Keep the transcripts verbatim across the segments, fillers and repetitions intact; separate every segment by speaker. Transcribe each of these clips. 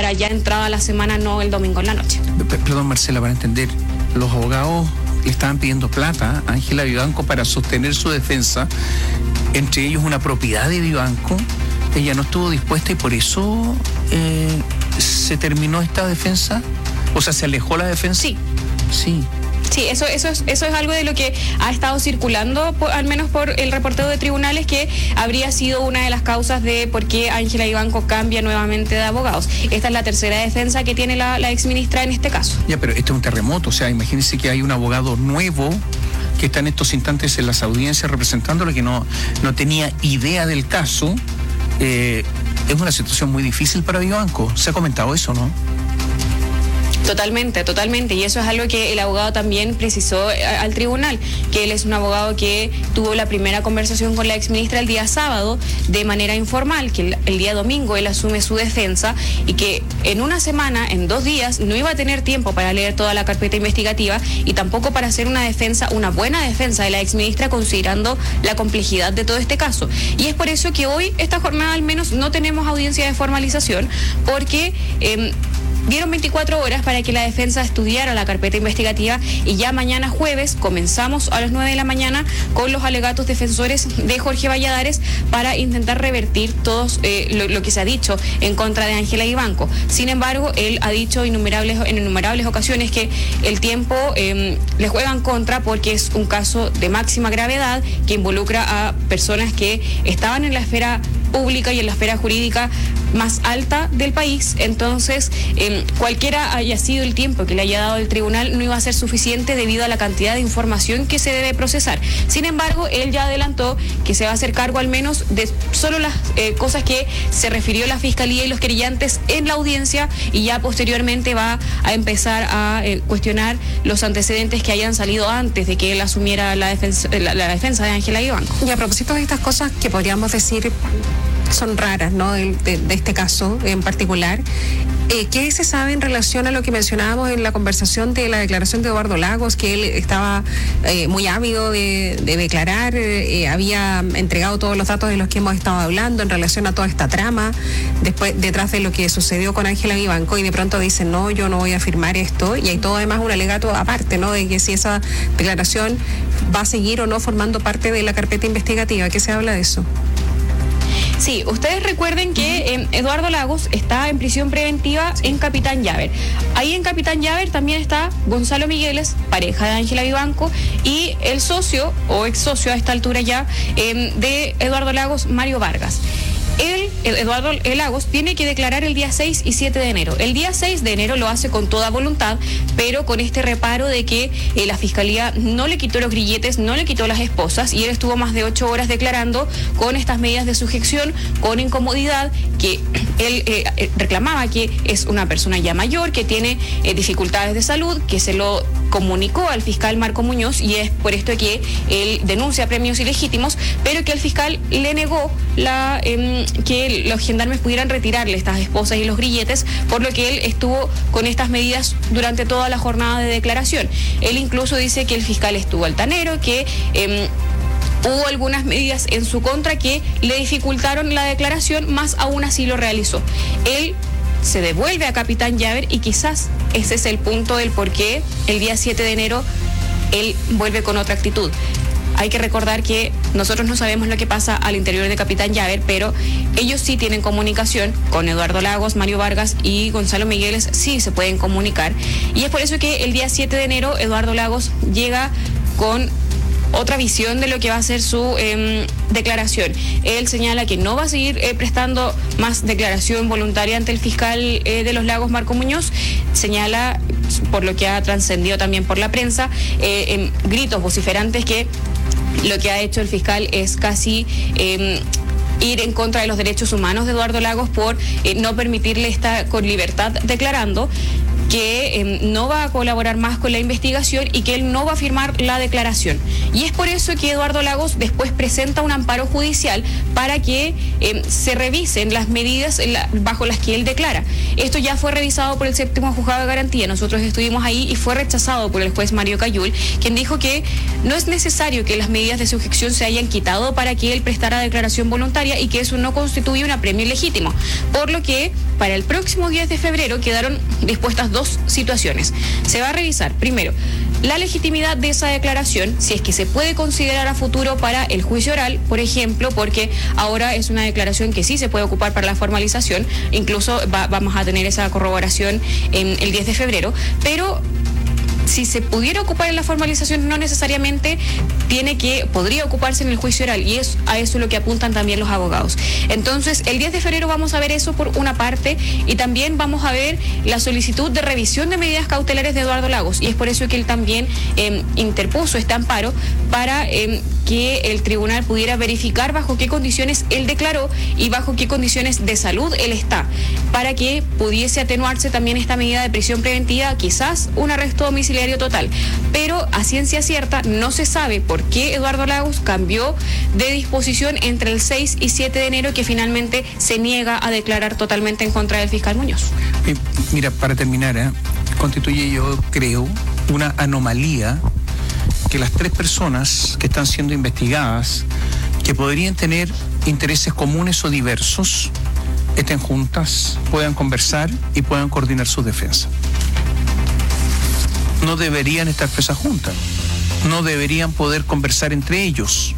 Speaker 1: para ya entrada la semana, no el domingo en la noche.
Speaker 2: Perdón, Marcela, para entender, los abogados le estaban pidiendo plata a Ángela Vivanco para sostener su defensa, entre ellos una propiedad de Vivanco. Ella no estuvo dispuesta y por eso eh, se terminó esta defensa, o sea, se alejó la defensa.
Speaker 1: Sí.
Speaker 2: Sí.
Speaker 1: Sí, eso, eso, es, eso es algo de lo que ha estado circulando, por, al menos por el reporteo de tribunales, que habría sido una de las causas de por qué Ángela Vivanco cambia nuevamente de abogados. Esta es la tercera defensa que tiene la, la exministra en este caso.
Speaker 2: Ya, pero este es un terremoto, o sea, imagínense que hay un abogado nuevo que está en estos instantes en las audiencias representándolo, que no, no tenía idea del caso. Eh, es una situación muy difícil para Vivanco. Se ha comentado eso, ¿no?
Speaker 1: Totalmente, totalmente, y eso es algo que el abogado también precisó al tribunal, que él es un abogado que tuvo la primera conversación con la exministra el día sábado de manera informal, que el, el día domingo él asume su defensa y que en una semana, en dos días, no iba a tener tiempo para leer toda la carpeta investigativa y tampoco para hacer una defensa, una buena defensa de la exministra, considerando la complejidad de todo este caso. Y es por eso que hoy, esta jornada al menos, no tenemos audiencia de formalización, porque Eh, dieron veinticuatro horas para que la defensa estudiara la carpeta investigativa y ya mañana jueves comenzamos a las nueve de la mañana con los alegatos defensores de Jorge Valladares para intentar revertir todos eh, lo, lo que se ha dicho en contra de Ángela Vivanco. Sin embargo, él ha dicho innumerables, en innumerables ocasiones que el tiempo eh, le juega en contra porque es un caso de máxima gravedad que involucra a personas que estaban en la esfera pública y en la esfera jurídica más alta del país. Entonces, eh, cualquiera haya sido el tiempo que le haya dado el tribunal, no iba a ser suficiente debido a la cantidad de información que se debe procesar. Sin embargo, él ya adelantó que se va a hacer cargo al menos de solo las eh, cosas que se refirió la Fiscalía y los querellantes en la audiencia, y ya posteriormente va a empezar a eh, cuestionar los antecedentes que hayan salido antes de que él asumiera la defensa, la, la defensa de Ángela Vivanco.
Speaker 3: Y a propósito de estas cosas que podríamos decir son raras, ¿no? De, de, de este caso en particular. Eh, ¿Qué se sabe en relación a lo que mencionábamos en la conversación de la declaración de Eduardo Lagos, que él estaba eh, muy ávido de, de declarar, eh, había entregado todos los datos de los que hemos estado hablando en relación a toda esta trama, después detrás de lo que sucedió con Ángela Vivanco, y de pronto dicen, no, yo no voy a firmar esto, y hay todo además un alegato aparte, ¿no? De que si esa declaración va a seguir o no formando parte de la carpeta investigativa. ¿Qué se habla de eso?
Speaker 1: Sí, ustedes recuerden que eh, Eduardo Lagos está en prisión preventiva en Capitán Llaver. Ahí en Capitán Llaver también está Gonzalo Migueles, pareja de Ángela Vivanco, y el socio, o ex socio a esta altura ya, eh, de Eduardo Lagos, Mario Vargas. Él, Eduardo Lagos, tiene que declarar el día seis y siete de enero. El día seis de enero lo hace con toda voluntad, pero con este reparo de que eh, la Fiscalía no le quitó los grilletes, no le quitó las esposas, y él estuvo más de ocho horas declarando con estas medidas de sujeción, con incomodidad, que él eh, reclamaba que es una persona ya mayor, que tiene eh, dificultades de salud, que se lo comunicó al fiscal Marco Muñoz, y es por esto que él denuncia premios ilegítimos, pero que el fiscal le negó la eh, que los gendarmes pudieran retirarle estas esposas y los grilletes, por lo que él estuvo con estas medidas durante toda la jornada de declaración. Él incluso dice que el fiscal estuvo altanero, que eh, hubo algunas medidas en su contra que le dificultaron la declaración, más aún así lo realizó. Él se devuelve a Capitán Llaver, y quizás ese es el punto del por qué el día siete de enero él vuelve con otra actitud. Hay que recordar que nosotros no sabemos lo que pasa al interior de Capitán Llaver, pero ellos sí tienen comunicación con Eduardo Lagos, Mario Vargas y Gonzalo Migueles, sí se pueden comunicar. Y es por eso que el día siete de enero Eduardo Lagos llega con otra visión de lo que va a ser su eh, declaración. Él señala que no va a seguir eh, prestando más declaración voluntaria ante el fiscal eh, de Los Lagos, Marco Muñoz. Señala, por lo que ha trascendido también por la prensa, eh, en gritos vociferantes, que lo que ha hecho el fiscal es casi eh, ir en contra de los derechos humanos de Eduardo Lagos por eh, no permitirle estar con libertad declarando. que eh, no va a colaborar más con la investigación y que él no va a firmar la declaración. Y es por eso que Eduardo Lagos después presenta un amparo judicial para que eh, se revisen las medidas la, bajo las que él declara. Esto ya fue revisado por el séptimo juzgado de garantía. Nosotros estuvimos ahí y fue rechazado por el juez Mario Cayul, quien dijo que no es necesario que las medidas de sujeción se hayan quitado para que él prestara declaración voluntaria y que eso no constituye un apremio ilegítimo. Por lo que para el próximo diez de febrero quedaron dispuestas dos situaciones. Se va a revisar, primero, la legitimidad de esa declaración, si es que se puede considerar a futuro para el juicio oral, por ejemplo, porque ahora es una declaración que sí se puede ocupar para la formalización, incluso va, vamos a tener esa corroboración en el diez de febrero, pero si se pudiera ocupar en la formalización, no necesariamente tiene que, podría ocuparse en el juicio oral, y es a eso lo que apuntan también los abogados. Entonces, el diez de febrero vamos a ver eso por una parte, y también vamos a ver la solicitud de revisión de medidas cautelares de Eduardo Lagos, y es por eso que él también eh, interpuso este amparo para eh, que el tribunal pudiera verificar bajo qué condiciones él declaró y bajo qué condiciones de salud él está, para que pudiese atenuarse también esta medida de prisión preventiva, quizás un arresto domiciliario total. Pero a ciencia cierta no se sabe por qué Eduardo Lagos cambió de disposición entre el seis y siete de enero, que finalmente se niega a declarar totalmente en contra del fiscal Muñoz.
Speaker 2: Eh, mira, para terminar, ¿eh? constituye, yo creo, una anomalía que las tres personas que están siendo investigadas, que podrían tener intereses comunes o diversos, estén juntas, puedan conversar y puedan coordinar su defensa. No deberían estar presas juntas, no deberían poder conversar entre ellos.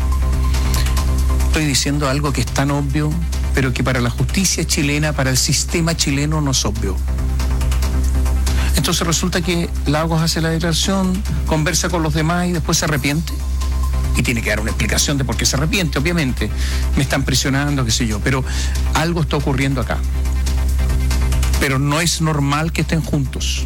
Speaker 2: Estoy diciendo algo que es tan obvio, pero que para la justicia chilena, para el sistema chileno, no es obvio. Entonces resulta que Lagos hace la declaración, conversa con los demás y después se arrepiente. Y tiene que dar una explicación de por qué se arrepiente, obviamente. Me están presionando, qué sé yo, pero algo está ocurriendo acá. Pero no es normal que estén juntos.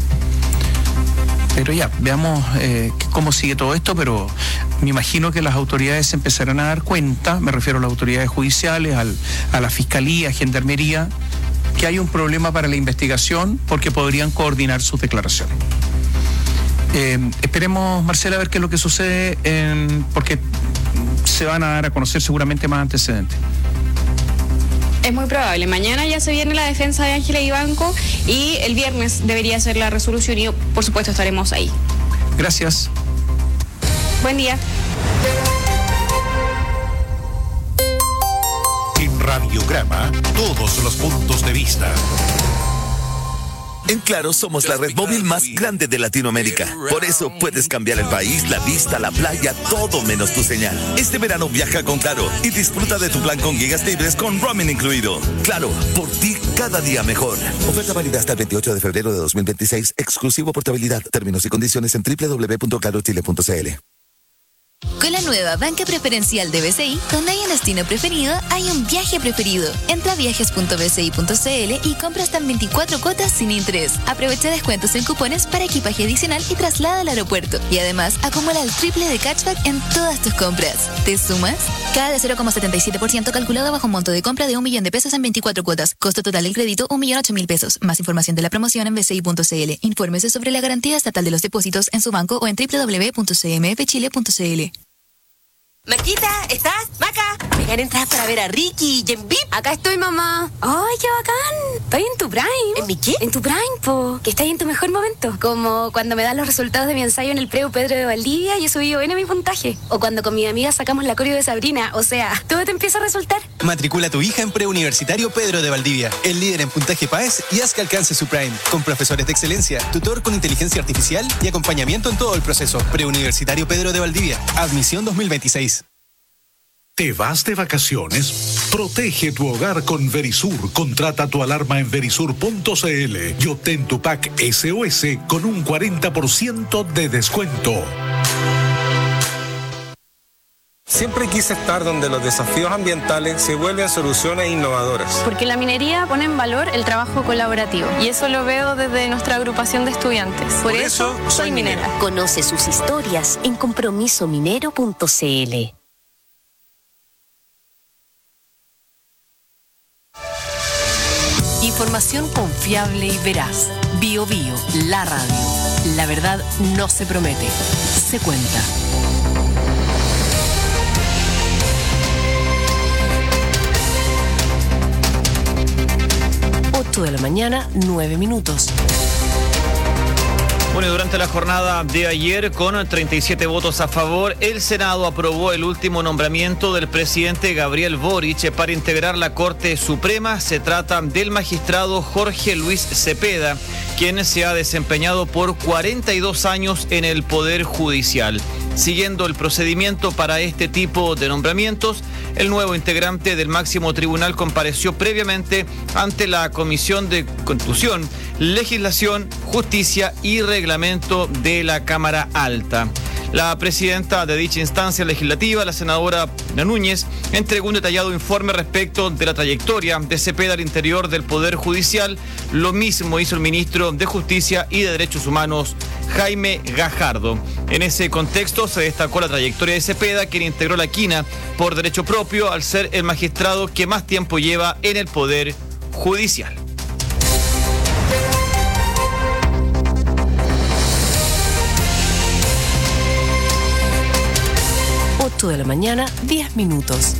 Speaker 2: Pero ya, veamos eh, cómo sigue todo esto, pero me imagino que las autoridades se empezarán a dar cuenta, me refiero a las autoridades judiciales, al, a la Fiscalía, a Gendarmería, que hay un problema para la investigación porque podrían coordinar sus declaraciones. Eh, esperemos, Marcela, a ver qué es lo que sucede, en, porque se van a dar a conocer seguramente más antecedentes.
Speaker 1: Es muy probable. Mañana ya se viene la defensa de Ángela Vivanco y el viernes debería ser la resolución y por supuesto estaremos ahí.
Speaker 2: Gracias.
Speaker 1: Buen día.
Speaker 4: En Radiograma, todos los puntos de vista.
Speaker 5: En Claro somos la red móvil más grande de Latinoamérica. Por eso puedes cambiar el país, la vista, la playa, todo menos tu señal. Este verano viaja con Claro y disfruta de tu plan con gigas libres con roaming incluido. Claro, por ti cada día mejor. Oferta válida hasta el veintiocho de febrero de dos mil veintiséis. Exclusivo portabilidad. Términos y condiciones en doble u doble u doble u punto claro chile punto c l.
Speaker 6: Con la nueva banca preferencial de B C I, donde hay un destino preferido, hay un viaje preferido. Entra a viajes punto b c i punto c l y compra hasta en veinticuatro cuotas sin interés. Aprovecha descuentos en cupones para equipaje adicional y traslada al aeropuerto. Y además, acumula el triple de cashback en todas tus compras. ¿Te sumas? Cada de cero coma setenta y siete por ciento calculado bajo un monto de compra de un millón de pesos en veinticuatro cuotas. Costo total del crédito, un millón ocho mil pesos. Más información de la promoción en b c i punto c l. Infórmese sobre la garantía estatal de los depósitos en su banco o en doble u doble u doble u punto c m f chile punto c l.
Speaker 7: Maquita, ¿estás? Maca, me gané entradas para ver a Ricky y en V I P.
Speaker 8: Acá estoy, mamá. ¡Ay, qué bacán! Estoy en tu prime.
Speaker 7: ¿En mi qué?
Speaker 8: En tu prime, po. Que estás en tu mejor momento. Como cuando me dan los resultados de mi ensayo en el Preu Pedro de Valdivia y he subido bien a mi puntaje. O cuando con mi amiga sacamos la coreo de Sabrina. O sea, todo te empieza a resultar.
Speaker 9: Matricula a tu hija en Preuniversitario Pedro de Valdivia, el líder en puntaje P A E S, y haz que alcance su prime. Con profesores de excelencia, tutor con inteligencia artificial y acompañamiento en todo el proceso. Preuniversitario Pedro de Valdivia. Admisión dos mil veintiséis.
Speaker 4: ¿Te vas de vacaciones? Protege tu hogar con Verisur. Contrata tu alarma en verisur punto c l y obtén tu pack S O S con un cuarenta por ciento de descuento.
Speaker 10: Siempre quise estar donde los desafíos ambientales se vuelven soluciones innovadoras.
Speaker 11: Porque la minería pone en valor el trabajo colaborativo. Y eso lo veo desde nuestra agrupación de estudiantes. Por, Por eso, eso, soy minera. minera.
Speaker 7: Conoce sus historias en compromiso minero punto c l.
Speaker 6: Información
Speaker 12: información confiable y veraz. Bio Bio, la radio. La verdad no se promete, se cuenta. ocho de la mañana, nueve minutos.
Speaker 13: Bueno, durante la jornada de ayer, con treinta y siete votos a favor, el Senado aprobó el último nombramiento del presidente Gabriel Boric para integrar la Corte Suprema. Se trata del magistrado Jorge Luis Cepeda, quien se ha desempeñado por cuarenta y dos años en el Poder Judicial. Siguiendo el procedimiento para este tipo de nombramientos, el nuevo integrante del máximo tribunal compareció previamente ante la Comisión de Constitución, Legislación, Justicia y Reglamento de la Cámara Alta. La presidenta de dicha instancia legislativa, la senadora Núñez, entregó un detallado informe respecto de la trayectoria de Cepeda al interior del Poder Judicial. Lo mismo hizo el ministro de Justicia y de Derechos Humanos, Jaime Gajardo. En ese contexto se destacó la trayectoria de Cepeda, quien integró la quina por derecho propio al ser el magistrado que más tiempo lleva en el Poder Judicial.
Speaker 12: ocho de la mañana, diez minutos.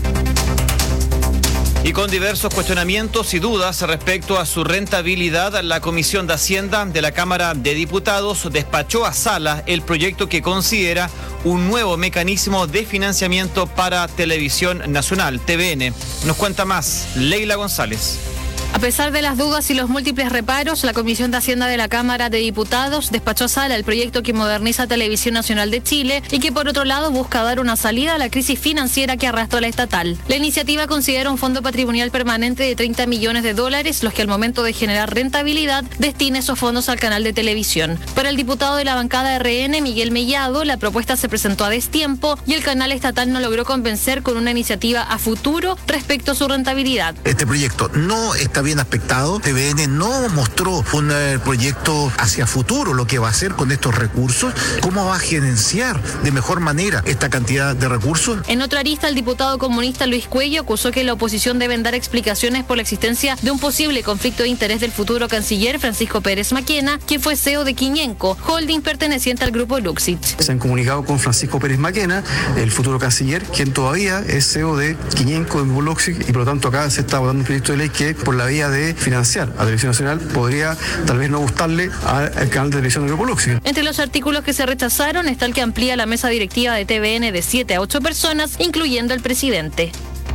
Speaker 13: Y con diversos cuestionamientos y dudas respecto a su rentabilidad, la Comisión de Hacienda de la Cámara de Diputados despachó a sala el proyecto que considera un nuevo mecanismo de financiamiento para Televisión Nacional, T V N. Nos cuenta más Leila González.
Speaker 14: A pesar de las dudas y los múltiples reparos, la Comisión de Hacienda de la Cámara de Diputados despachó a sala el proyecto que moderniza Televisión Nacional de Chile y que por otro lado busca dar una salida a la crisis financiera que arrastra la estatal. La iniciativa considera un fondo patrimonial permanente de treinta millones de dólares, los que al momento de generar rentabilidad destina esos fondos al canal de televisión. Para el diputado de la bancada R N, Miguel Mellado, la propuesta se presentó a destiempo y el canal estatal no logró convencer con una iniciativa a futuro respecto a su rentabilidad.
Speaker 15: Este proyecto no está bien aspectado. T V N no mostró un eh, proyecto hacia futuro, lo que va a hacer con estos recursos, cómo va a gerenciar de mejor manera esta cantidad de recursos.
Speaker 14: En otra arista, el diputado comunista Luis Cuello acusó que la oposición deben dar explicaciones por la existencia de un posible conflicto de interés del futuro canciller Francisco Pérez Maquena, quien fue C E O de Quiñenco, holding perteneciente al grupo Luxich.
Speaker 16: Se han comunicado con Francisco Pérez Maquena, el futuro canciller, quien todavía es C E O de Quiñenco, de Luxich, y por lo tanto acá se está votando un proyecto de ley que por la vía de financiar a Televisión Nacional podría tal vez no gustarle al canal de televisión del grupo Luxich.
Speaker 14: Entre los artículos que se rechazaron está el que amplía la mesa directiva de T V N de siete a ocho personas, incluyendo el presidente.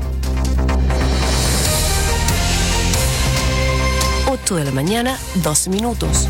Speaker 12: ocho de la mañana, dos minutos.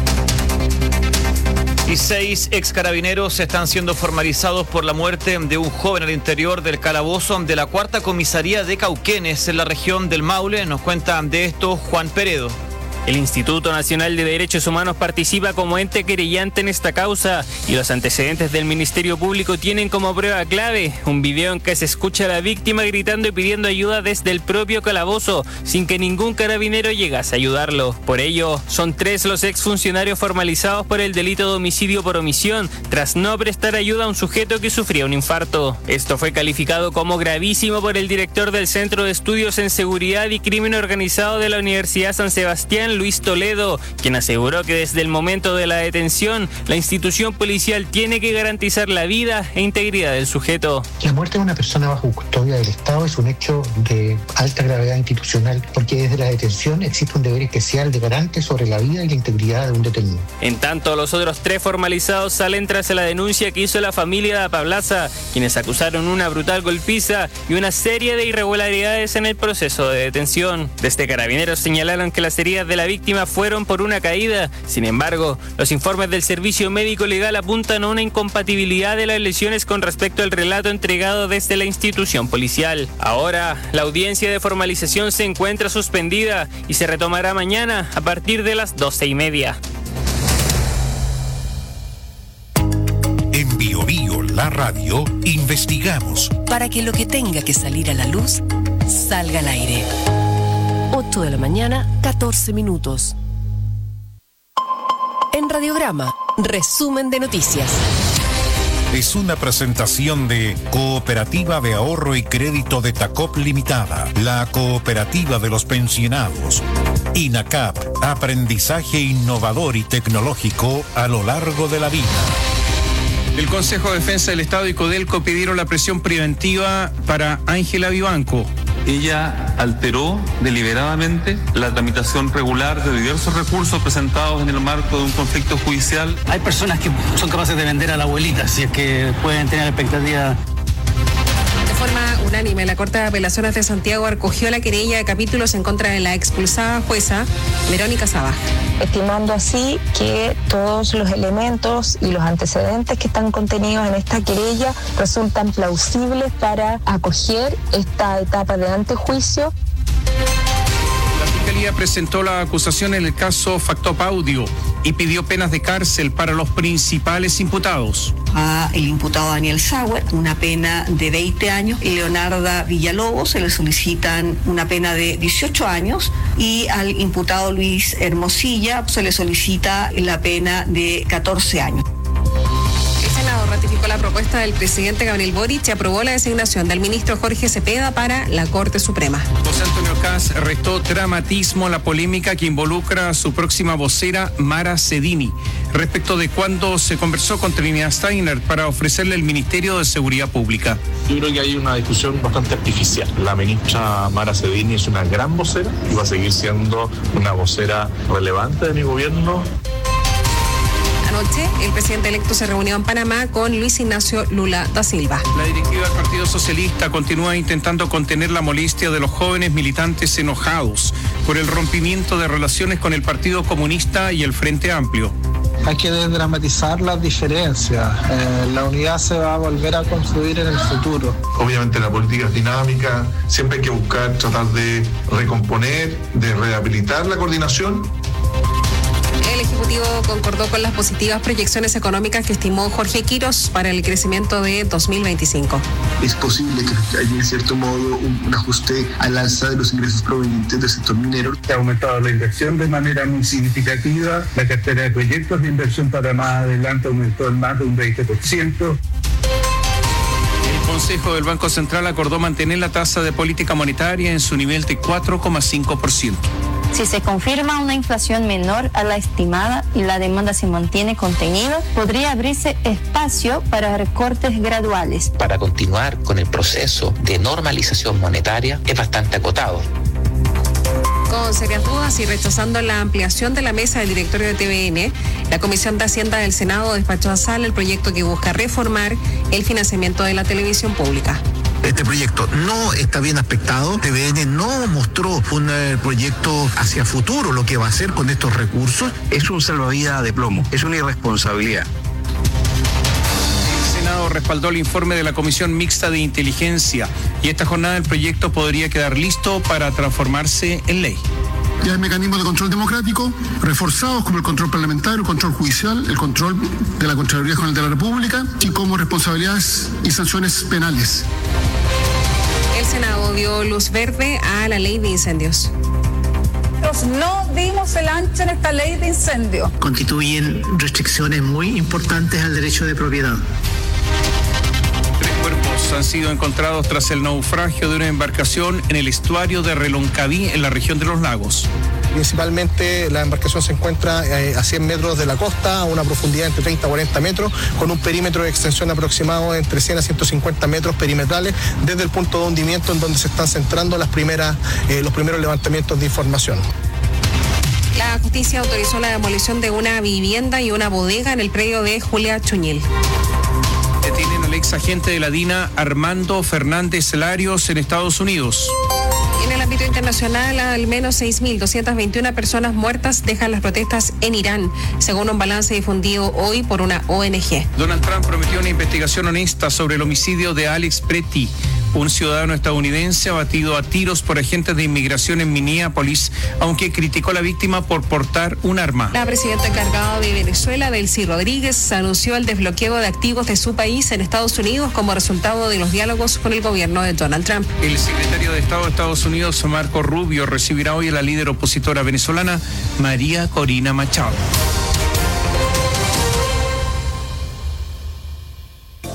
Speaker 13: Y seis ex carabineros están siendo formalizados por la muerte de un joven al interior del calabozo de la cuarta comisaría de Cauquenes, en la región del Maule. Nos cuenta de esto Juan Peredo.
Speaker 17: El Instituto Nacional de Derechos Humanos participa como ente querellante en esta causa y los antecedentes del Ministerio Público tienen como prueba clave un video en que se escucha a la víctima gritando y pidiendo ayuda desde el propio calabozo sin que ningún carabinero llegase a ayudarlo. Por ello, son tres los exfuncionarios formalizados por el delito de homicidio por omisión tras no prestar ayuda a un sujeto que sufría un infarto. Esto fue calificado como gravísimo por el director del Centro de Estudios en Seguridad y Crimen Organizado de la Universidad San Sebastián, Luis Toledo, quien aseguró que desde el momento de la detención, la institución policial tiene que garantizar la vida e integridad del sujeto.
Speaker 18: La muerte de una persona bajo custodia del Estado es un hecho de alta gravedad institucional, porque desde la detención existe un deber especial de garante sobre la vida y la integridad de un detenido.
Speaker 17: En tanto, los otros tres formalizados salen tras la denuncia que hizo la familia de Apablaza, quienes acusaron una brutal golpiza y una serie de irregularidades en el proceso de detención. Desde Carabineros señalaron que las heridas de la víctima fueron por una caída. Sin embargo, los informes del Servicio Médico Legal apuntan a una incompatibilidad de las lesiones con respecto al relato entregado desde la institución policial. Ahora, la audiencia de formalización se encuentra suspendida y se retomará mañana a partir de las doce y media.
Speaker 4: En Bio Bio, la radio, investigamos
Speaker 12: para que lo que tenga que salir a la luz salga al aire. ocho de la mañana, catorce minutos. En Radiograma, resumen de noticias.
Speaker 4: es una presentación de Cooperativa de Ahorro y Crédito de Tacop Limitada, la cooperativa de los pensionados. INACAP, aprendizaje innovador y tecnológico a lo largo de la vida.
Speaker 2: El Consejo de Defensa del Estado y Codelco pidieron la prisión preventiva para Ángela Vivanco.
Speaker 19: Ella alteró deliberadamente la tramitación regular de diversos recursos presentados en el marco de un conflicto judicial.
Speaker 20: Hay personas que son capaces de vender a la abuelita, si es que pueden tener expectativas.
Speaker 3: De forma unánime, la Corte de Apelaciones de Santiago acogió la querella de capítulos en contra de la expulsada jueza Verónica Saba,
Speaker 21: estimando así que todos los elementos y los antecedentes que están contenidos en esta querella resultan plausibles para acoger esta etapa de antejuicio.
Speaker 2: La Fiscalía presentó la acusación en el caso Factop Audio y pidió penas de cárcel para los principales imputados.
Speaker 22: A el imputado Daniel Sauer una pena de veinte años, y Leonarda Villalobos se le solicitan una pena de dieciocho años, y al imputado Luis Hermosilla se le solicita la pena de catorce años.
Speaker 3: El Senado ratificó la propuesta del presidente Gabriel Boric y aprobó la designación del ministro Jorge Cepeda para la Corte Suprema.
Speaker 2: José Antonio Kast restó dramatismo a la polémica que involucra a su próxima vocera, Mara Cedini, respecto de cuándo se conversó con Trinidad Steiner para ofrecerle el Ministerio de Seguridad Pública.
Speaker 23: Yo creo que hay una discusión bastante artificial. La ministra Mara Cedini es una gran vocera y va a seguir siendo una vocera relevante de mi gobierno.
Speaker 3: Anoche, el presidente electo se reunió en Panamá con Luis Ignacio Lula da Silva.
Speaker 2: La directiva del Partido Socialista continúa intentando contener la molestia de los jóvenes militantes enojados por el rompimiento de relaciones con el Partido Comunista y el Frente Amplio.
Speaker 24: Hay que desdramatizar las diferencias. Eh, la unidad se va a volver a construir en el futuro.
Speaker 23: Obviamente la política es dinámica, siempre hay que buscar, tratar de recomponer, de rehabilitar la coordinación.
Speaker 3: El Ejecutivo concordó con las positivas proyecciones económicas que estimó Jorge Quiros para el crecimiento de dos mil veinticinco.
Speaker 25: Es posible que haya, en cierto modo, un, un ajuste al alza de los ingresos provenientes del sector minero.
Speaker 26: Se ha aumentado la inversión de manera muy significativa. La cartera de proyectos de inversión para más adelante aumentó en más de un veinte por ciento.
Speaker 2: El Consejo del Banco Central acordó mantener la tasa de política monetaria en su nivel de cuatro coma cinco por ciento.
Speaker 27: Si se confirma una inflación menor a la estimada y la demanda se mantiene contenida, podría abrirse espacio para recortes graduales.
Speaker 28: Para continuar con el proceso de normalización monetaria es bastante acotado.
Speaker 3: Con serias dudas y rechazando la ampliación de la mesa del directorio de T V N, la Comisión de Hacienda del Senado despachó a sala el proyecto que busca reformar el financiamiento de la televisión pública.
Speaker 15: Este proyecto no está bien aspectado. T V N no mostró un eh, proyecto hacia futuro, lo que va a hacer con estos recursos.
Speaker 29: Es un salvavidas de plomo, es una irresponsabilidad.
Speaker 2: El Senado respaldó el informe de la Comisión Mixta de Inteligencia y esta jornada el proyecto podría quedar listo para transformarse en ley.
Speaker 30: Ya hay mecanismos de control democrático reforzados como el control parlamentario, el control judicial, el control de la Contraloría General de la República, así como responsabilidades y sanciones penales.
Speaker 3: El Senado dio luz verde a la ley de incendios.
Speaker 31: No dimos el ancho en esta ley de incendios.
Speaker 32: Constituyen restricciones muy importantes al derecho de propiedad.
Speaker 2: Tres cuerpos han sido encontrados tras el naufragio de una embarcación en el estuario de Reloncaví, en la región de Los Lagos.
Speaker 24: Principalmente la embarcación se encuentra eh, a cien metros de la costa, a una profundidad entre treinta a cuarenta metros, con un perímetro de extensión aproximado entre cien a ciento cincuenta metros perimetrales desde el punto de hundimiento en donde se están centrando las primeras, eh, los primeros levantamientos de información.
Speaker 3: La justicia autorizó la demolición de una vivienda y una bodega en el predio de Julia Chuñil.
Speaker 2: Detienen al ex agente de la DINA, Armando Fernández Larios, en Estados Unidos.
Speaker 3: En el ámbito internacional, al menos seis mil doscientas veintiuna personas muertas dejan las protestas en Irán, según un balance difundido hoy por una O N G.
Speaker 2: Donald Trump prometió una investigación honesta sobre el homicidio de Alex Pretty, un ciudadano estadounidense abatido a tiros por agentes de inmigración en Minneapolis, aunque criticó a la víctima por portar un arma.
Speaker 3: La presidenta encargada de Venezuela, Delcy Rodríguez, anunció el desbloqueo de activos de su país en Estados Unidos como resultado de los diálogos con el gobierno de Donald Trump.
Speaker 2: El secretario de Estado de Estados Unidos, Marco Rubio, recibirá hoy a la líder opositora venezolana, María Corina Machado.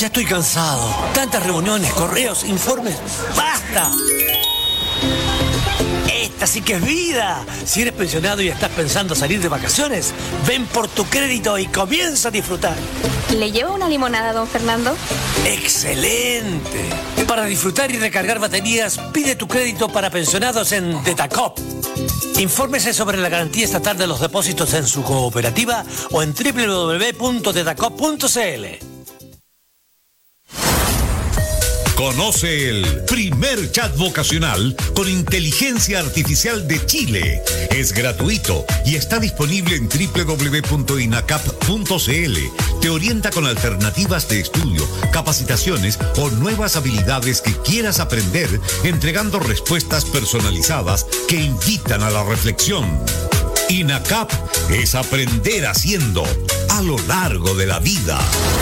Speaker 1: Ya estoy cansado. Tantas reuniones, correos, informes. ¡Basta! Esta sí que es vida. Si eres pensionado y estás pensando salir de vacaciones, ven por tu crédito y comienza a disfrutar.
Speaker 27: ¿Le llevo una limonada, don Fernando?
Speaker 1: ¡Excelente! Para disfrutar y recargar baterías, pide tu crédito para pensionados en Tetacop. Infórmese sobre la garantía estatal de los depósitos en su cooperativa o en doble u doble u doble u punto tetacop punto c l.
Speaker 4: Conoce el primer chat vocacional con inteligencia artificial de Chile. Es gratuito y está disponible en doble u doble u doble u punto inacap punto c l. Te orienta con alternativas de estudio, capacitaciones o nuevas habilidades que quieras aprender, entregando respuestas personalizadas que invitan a la reflexión. INACAP es aprender haciendo a lo largo de la vida.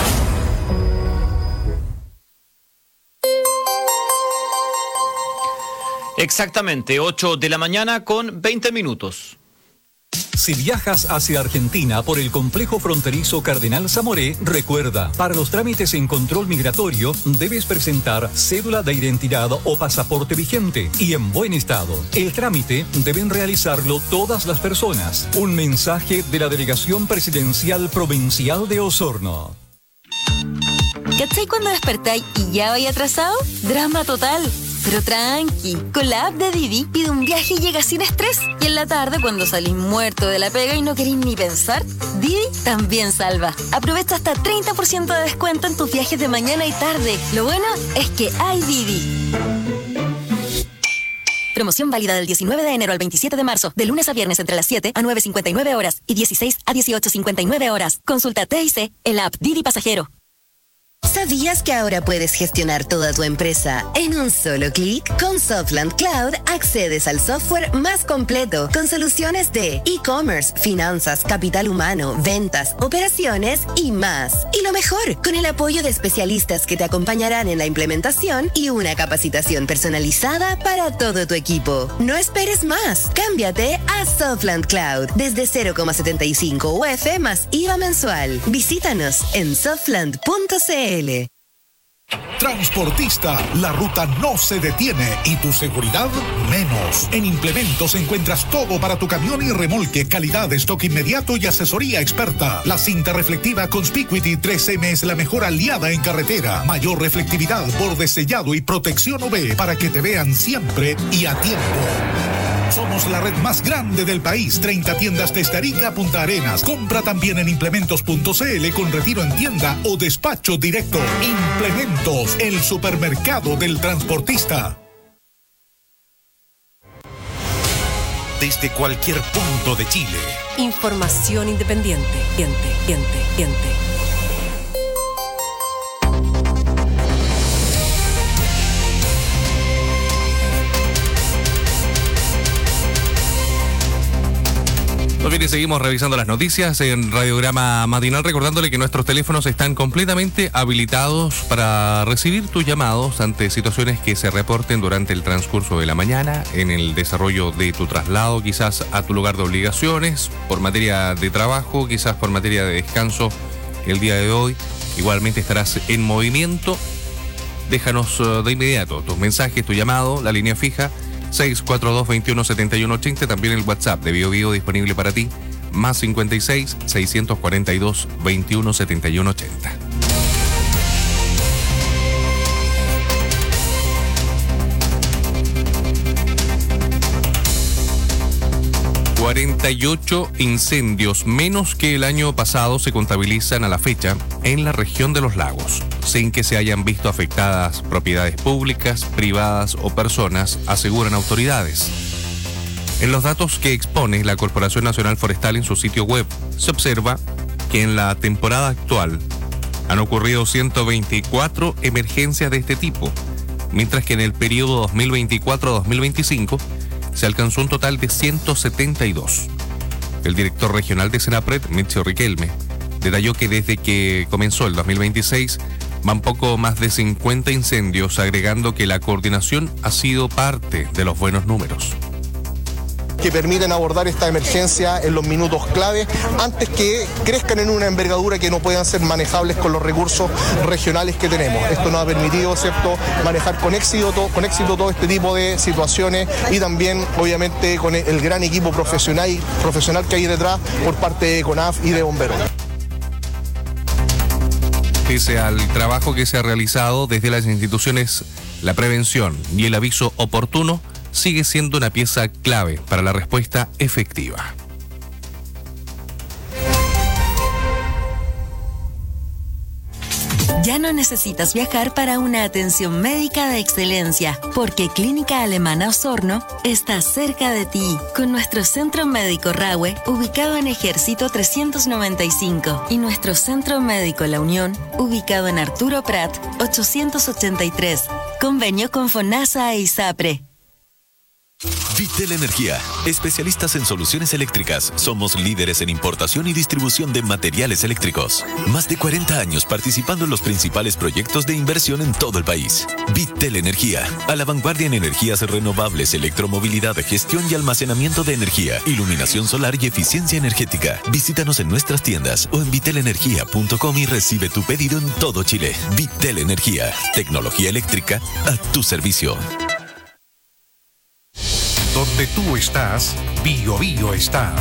Speaker 5: Exactamente, ocho de la mañana con veinte minutos.
Speaker 6: Si viajas hacia Argentina por el complejo fronterizo Cardenal Zamoré, recuerda, para los trámites en control migratorio debes presentar cédula de identidad o pasaporte vigente y en buen estado. El trámite deben realizarlo todas las personas. Un mensaje de la Delegación Presidencial Provincial de Osorno.
Speaker 7: ¿Cachai cuando despertáis y ya vais atrasado? Drama total. Pero tranqui, con la app de Didi pide un viaje y llega sin estrés. Y en la tarde, cuando salís muerto de la pega y no queréis ni pensar, Didi también salva. Aprovecha hasta treinta por ciento de descuento en tus viajes de mañana y tarde. Lo bueno es que hay Didi. Promoción válida del diecinueve de enero al veintisiete de marzo, de lunes a viernes entre las siete a nueve cincuenta y nueve horas y dieciséis a dieciocho cincuenta y nueve horas. Consulta T I C en la app Didi Pasajero.
Speaker 8: ¿Sabías que ahora puedes gestionar toda tu empresa en un solo clic? Con Softland Cloud accedes al software más completo con soluciones de e-commerce, finanzas, capital humano, ventas, operaciones y más. Y lo mejor, con el apoyo de especialistas que te acompañarán en la implementación y una capacitación personalizada para todo tu equipo. No esperes más. Cámbiate a Softland Cloud desde cero coma setenta y cinco U F más I V A mensual. Visítanos en softland punto c l.
Speaker 4: Transportista, la ruta no se detiene y tu seguridad menos. En Implementos encuentras todo para tu camión y remolque, calidad, stock inmediato y asesoría experta. La cinta reflectiva Conspicuity tres eme es la mejor aliada en carretera. Mayor reflectividad, borde sellado y protección U V para que te vean siempre y a tiempo. Somos la red más grande del país, treinta tiendas desde Arica a Punta Arenas. Compra también en implementos punto c l con retiro en tienda o despacho directo. Implementos, el supermercado del transportista. Desde cualquier punto de Chile.
Speaker 12: Información independiente, diente, diente, diente.
Speaker 9: Muy bien, y seguimos revisando las noticias en Radiograma Matinal, recordándole que nuestros teléfonos están completamente habilitados para recibir tus llamados ante situaciones que se reporten durante el transcurso de la mañana, en el desarrollo de tu traslado, quizás a tu lugar de obligaciones, por materia de trabajo, quizás por materia de descanso el día de hoy. Igualmente estarás en movimiento. Déjanos de inmediato tus mensajes, tu llamado, la línea fija seis cuatro dos, veintiuno, setenta y uno, ochenta, también el WhatsApp de Bio Bio disponible para ti, más cincuenta y seis, seiscientos cuarenta y dos, veintiuno, setenta y uno, ochenta. cuarenta y ocho incendios menos que el año pasado se contabilizan a la fecha en la región de los lagos, sin que se hayan visto afectadas propiedades públicas, privadas o personas, aseguran autoridades. En los datos que expone la Corporación Nacional Forestal en su sitio web, se observa que en la temporada actual han ocurrido ciento veinticuatro emergencias de este tipo, mientras que en el periodo dos mil veinticuatro a dos mil veinticinco se alcanzó un total de ciento setenta y dos. El director regional de Senapred, Mitzio Riquelme, detalló que desde que comenzó el dos mil veintiséis van poco más de cincuenta incendios, agregando que la coordinación ha sido parte de los buenos números.
Speaker 24: que permiten abordar esta emergencia en los minutos clave antes que crezcan en una envergadura que no puedan ser manejables con los recursos regionales que tenemos. Esto nos ha permitido, ¿cierto?, manejar con éxito, todo, con éxito todo este tipo de situaciones y también, obviamente, con el, el gran equipo profesional, profesional que hay detrás por parte de CONAF y de bomberos.
Speaker 9: Pese al trabajo que se ha realizado desde las instituciones, la prevención y el aviso oportuno sigue siendo una pieza clave para la respuesta efectiva.
Speaker 7: Ya no necesitas viajar para una atención médica de excelencia, porque Clínica Alemana Osorno está cerca de ti, con nuestro Centro Médico Rahue, ubicado en Ejército trescientos noventa y cinco, y nuestro Centro Médico La Unión, ubicado en Arturo Prat ochocientos ochenta y tres. Convenio con FONASA e ISAPRE.
Speaker 10: Vitel Energía, especialistas en soluciones eléctricas. Somos líderes en importación y distribución de materiales eléctricos. Más de cuarenta años participando en los principales proyectos de inversión en todo el país. Vitel Energía, a la vanguardia en energías renovables, electromovilidad, gestión y almacenamiento de energía, iluminación solar y eficiencia energética. Visítanos en nuestras tiendas o en vitel energía punto com y recibe tu pedido en todo Chile. Vitel Energía, tecnología eléctrica a tu servicio.
Speaker 4: Donde tú estás, Bio Bio está.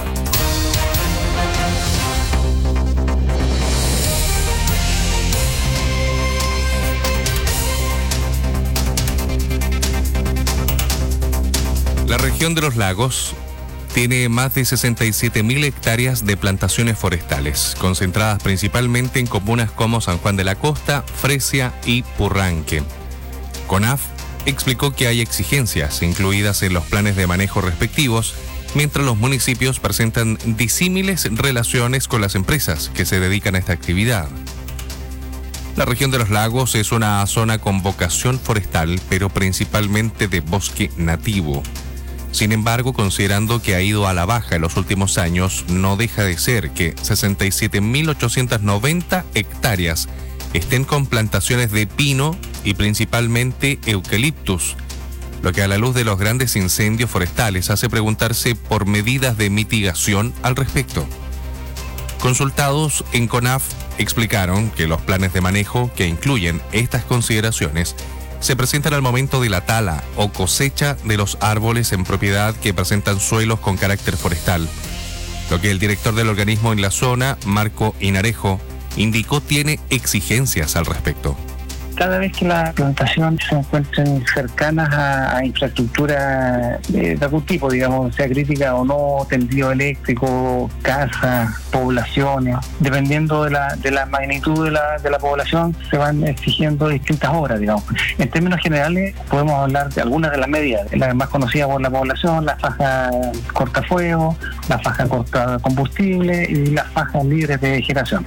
Speaker 9: La región de los lagos tiene más de sesenta y siete mil hectáreas de plantaciones forestales, concentradas principalmente en comunas como San Juan de la Costa, Fresia y Purranque. CONAF explicó que hay exigencias incluidas en los planes de manejo respectivos, mientras los municipios presentan disímiles relaciones con las empresas que se dedican a esta actividad. La región de los lagos es una zona con vocación forestal, pero principalmente de bosque nativo. Sin embargo, considerando que ha ido a la baja en los últimos años, no deja de ser que sesenta y siete mil ochocientas noventa hectáreas estén con plantaciones de pino y principalmente eucaliptus, lo que a la luz de los grandes incendios forestales hace preguntarse por medidas de mitigación al respecto. Consultados en CONAF, explicaron que los planes de manejo que incluyen estas consideraciones se presentan al momento de la tala o cosecha de los árboles en propiedad que presentan suelos con carácter forestal, lo que el director del organismo en la zona, Marco Inarejo, indicó tiene exigencias al respecto.
Speaker 11: Cada vez que las plantaciones se encuentren cercanas a, a infraestructura de, de algún tipo, digamos, sea crítica o no, tendido eléctrico, casas, poblaciones, dependiendo de la, de la magnitud de la, de la población, se van exigiendo distintas obras, digamos. En términos generales, podemos hablar de algunas de las medidas, las más conocidas por la población, la faja cortafuego, la faja corta combustible y las fajas libres de vegetación.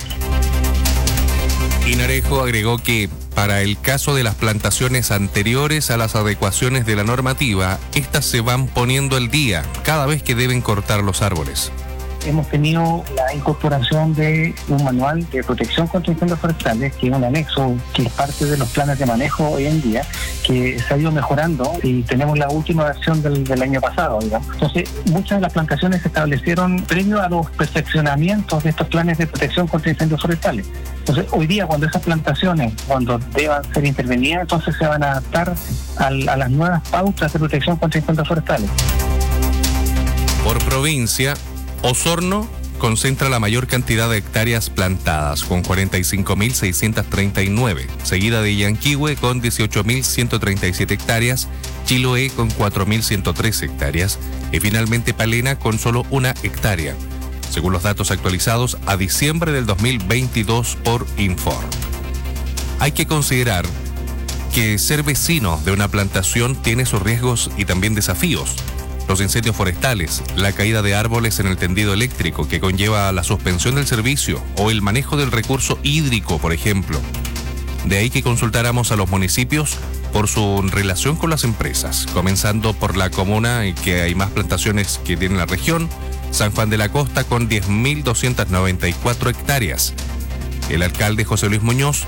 Speaker 9: Inarejo agregó que, para el caso de las plantaciones anteriores a las adecuaciones de la normativa, estas se van poniendo al día cada vez que deben cortar los árboles.
Speaker 11: Hemos tenido la incorporación de un manual de protección contra incendios forestales, que es un anexo que es parte de los planes de manejo hoy en día, que se ha ido mejorando y tenemos la última versión del, del año pasado, digamos. Entonces, muchas de las plantaciones se establecieron previo a los perfeccionamientos de estos planes de protección contra incendios forestales. Entonces, hoy día, cuando esas plantaciones, cuando deban ser intervenidas, entonces se van a adaptar al, a las nuevas pautas de protección contra incendios forestales.
Speaker 9: Por provincia, Osorno concentra la mayor cantidad de hectáreas plantadas, con cuarenta y cinco mil seiscientos treinta y nueve, seguida de Yanquihue con dieciocho mil ciento treinta y siete hectáreas, Chiloé con cuatro mil ciento tres hectáreas y finalmente Palena con solo una hectárea, según los datos actualizados a diciembre del dos mil veintidós por Infor. Hay que considerar que ser vecino de una plantación tiene sus riesgos y también desafíos. Los incendios forestales, la caída de árboles en el tendido eléctrico que conlleva la suspensión del servicio o el manejo del recurso hídrico, por ejemplo. De ahí que consultáramos a los municipios por su relación con las empresas, comenzando por la comuna en que hay más plantaciones que tiene la región, San Juan de la Costa con diez mil doscientas noventa y cuatro hectáreas. El alcalde José Luis Muñoz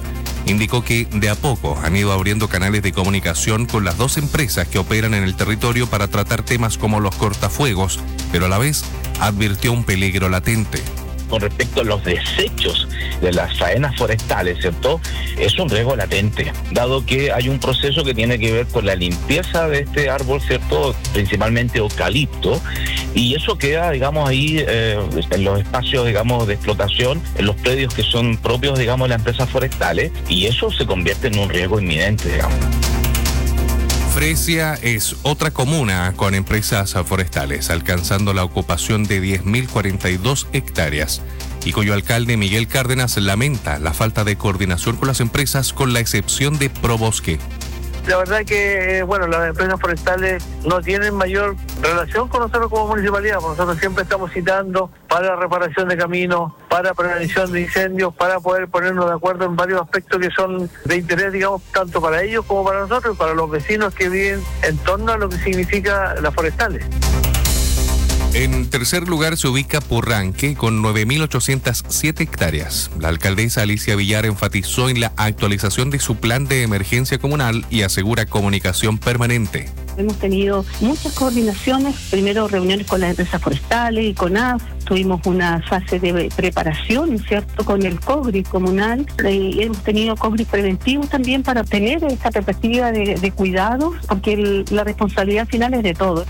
Speaker 9: indicó que de a poco han ido abriendo canales de comunicación con las dos empresas que operan en el territorio para tratar temas como los cortafuegos, pero a la vez advirtió un peligro latente.
Speaker 28: Con respecto a los desechos de las faenas forestales, ¿cierto? Es un riesgo latente, dado que hay un proceso que tiene que ver con la limpieza de este árbol, ¿cierto? Principalmente eucalipto, y eso queda, digamos, ahí eh, en los espacios, digamos, de explotación, en los predios que son propios, digamos, de las empresas forestales, y eso se convierte en un riesgo inminente, digamos.
Speaker 9: Fresia es otra comuna con empresas forestales, alcanzando la ocupación de diez mil cuarenta y dos hectáreas, y cuyo alcalde Miguel Cárdenas lamenta la falta de coordinación con las empresas, con la excepción de Probosque.
Speaker 13: La verdad que, bueno, las empresas forestales no tienen mayor relación con nosotros como municipalidad. Nosotros siempre estamos citando para reparación de caminos, para prevención de incendios, para poder ponernos de acuerdo en varios aspectos que son de interés, digamos, tanto para ellos como para nosotros y para los vecinos que viven en torno a lo que significa las forestales.
Speaker 9: En tercer lugar se ubica Purranque con nueve mil ochocientas siete hectáreas. La alcaldesa Alicia Villar enfatizó en la actualización de su plan de emergencia comunal y asegura comunicación permanente.
Speaker 14: Hemos tenido muchas coordinaciones, primero reuniones con las empresas forestales y con A F. Tuvimos una fase de preparación, ¿cierto?, con el COGRI comunal. Y hemos tenido COGRI preventivos también para tener esta perspectiva de, de cuidado, porque el, la responsabilidad final es de todos.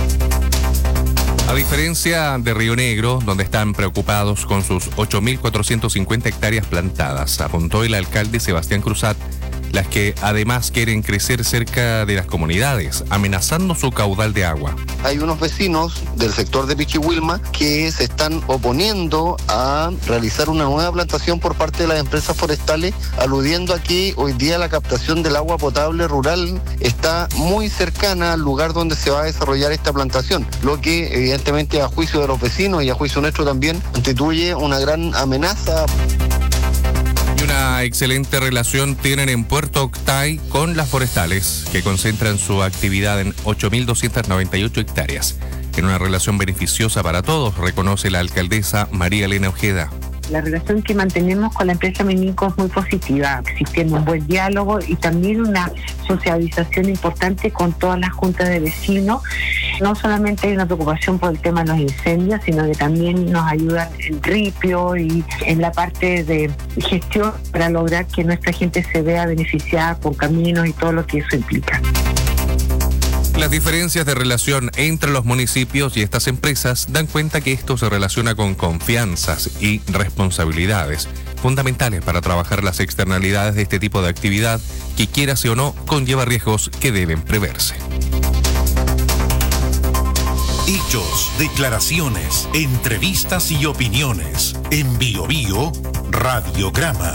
Speaker 9: A diferencia de Río Negro, donde están preocupados con sus ocho mil cuatrocientas cincuenta hectáreas plantadas, apuntó el alcalde Sebastián Cruzat, las que además quieren crecer cerca de las comunidades, amenazando su caudal de agua.
Speaker 16: Hay unos vecinos del sector de Pichihuilma que se están oponiendo a realizar una nueva plantación por parte de las empresas forestales, aludiendo a que hoy día la captación del agua potable rural está muy cercana al lugar donde se va a desarrollar esta plantación, lo que evidentemente a juicio de los vecinos y a juicio nuestro también constituye una gran amenaza.
Speaker 9: Una excelente relación tienen en Puerto Octay con las forestales, que concentran su actividad en ocho mil doscientas noventa y ocho hectáreas. En una relación beneficiosa para todos, reconoce la alcaldesa María Elena Ojeda.
Speaker 17: La relación que mantenemos con la empresa Minico es muy positiva, existiendo un buen diálogo y también una socialización importante con todas las juntas de vecinos. No solamente hay una preocupación por el tema de los incendios, sino que también nos ayudan en ripio y en la parte de gestión para lograr que nuestra gente se vea beneficiada con caminos y todo lo que eso implica.
Speaker 9: Las diferencias de relación entre los municipios y estas empresas dan cuenta que esto se relaciona con confianzas y responsabilidades fundamentales para trabajar las externalidades de este tipo de actividad que, quierase o no, conlleva riesgos que deben preverse.
Speaker 4: Hechos, declaraciones, entrevistas y opiniones. En Bio Bio, Radiograma.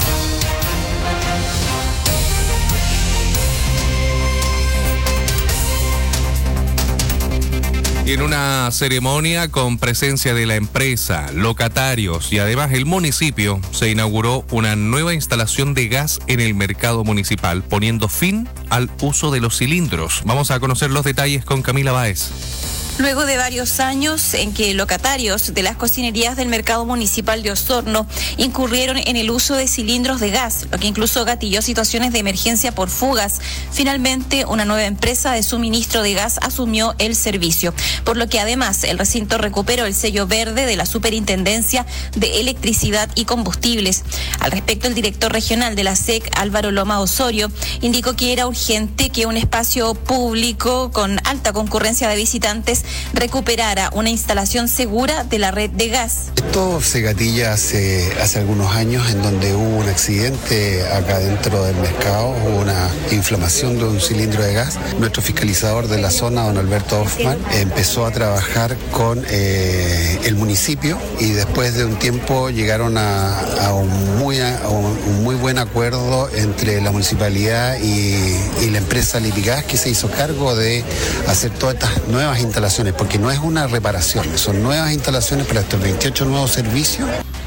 Speaker 9: En una ceremonia con presencia de la empresa, locatarios y además el municipio, se inauguró una nueva instalación de gas en el mercado municipal, poniendo fin al uso de los cilindros. Vamos a conocer los detalles con Camila Báez.
Speaker 18: Luego de varios años en que locatarios de las cocinerías del mercado municipal de Osorno incurrieron en el uso de cilindros de gas, lo que incluso gatilló situaciones de emergencia por fugas, finalmente una nueva empresa de suministro de gas asumió el servicio, por lo que además el recinto recuperó el sello verde de la Superintendencia de Electricidad y Combustibles. Al respecto, el director regional de la S E C, Álvaro Loma Osorio, indicó que era urgente que un espacio público con alta concurrencia de visitantes recuperara una instalación segura de la red de gas.
Speaker 19: Esto se gatilla hace, hace algunos años, en donde hubo un accidente acá dentro del mercado, hubo una inflamación de un cilindro de gas. Nuestro fiscalizador de la zona, don Alberto Hoffman, empezó a trabajar con eh, el municipio y después de un tiempo llegaron a, a, un, muy, a un, un muy buen acuerdo entre la municipalidad y, y la empresa Lipigas, que se hizo cargo de hacer todas estas nuevas instalaciones, porque no es una reparación, son nuevas instalaciones para estos veintiocho nuevos servicios.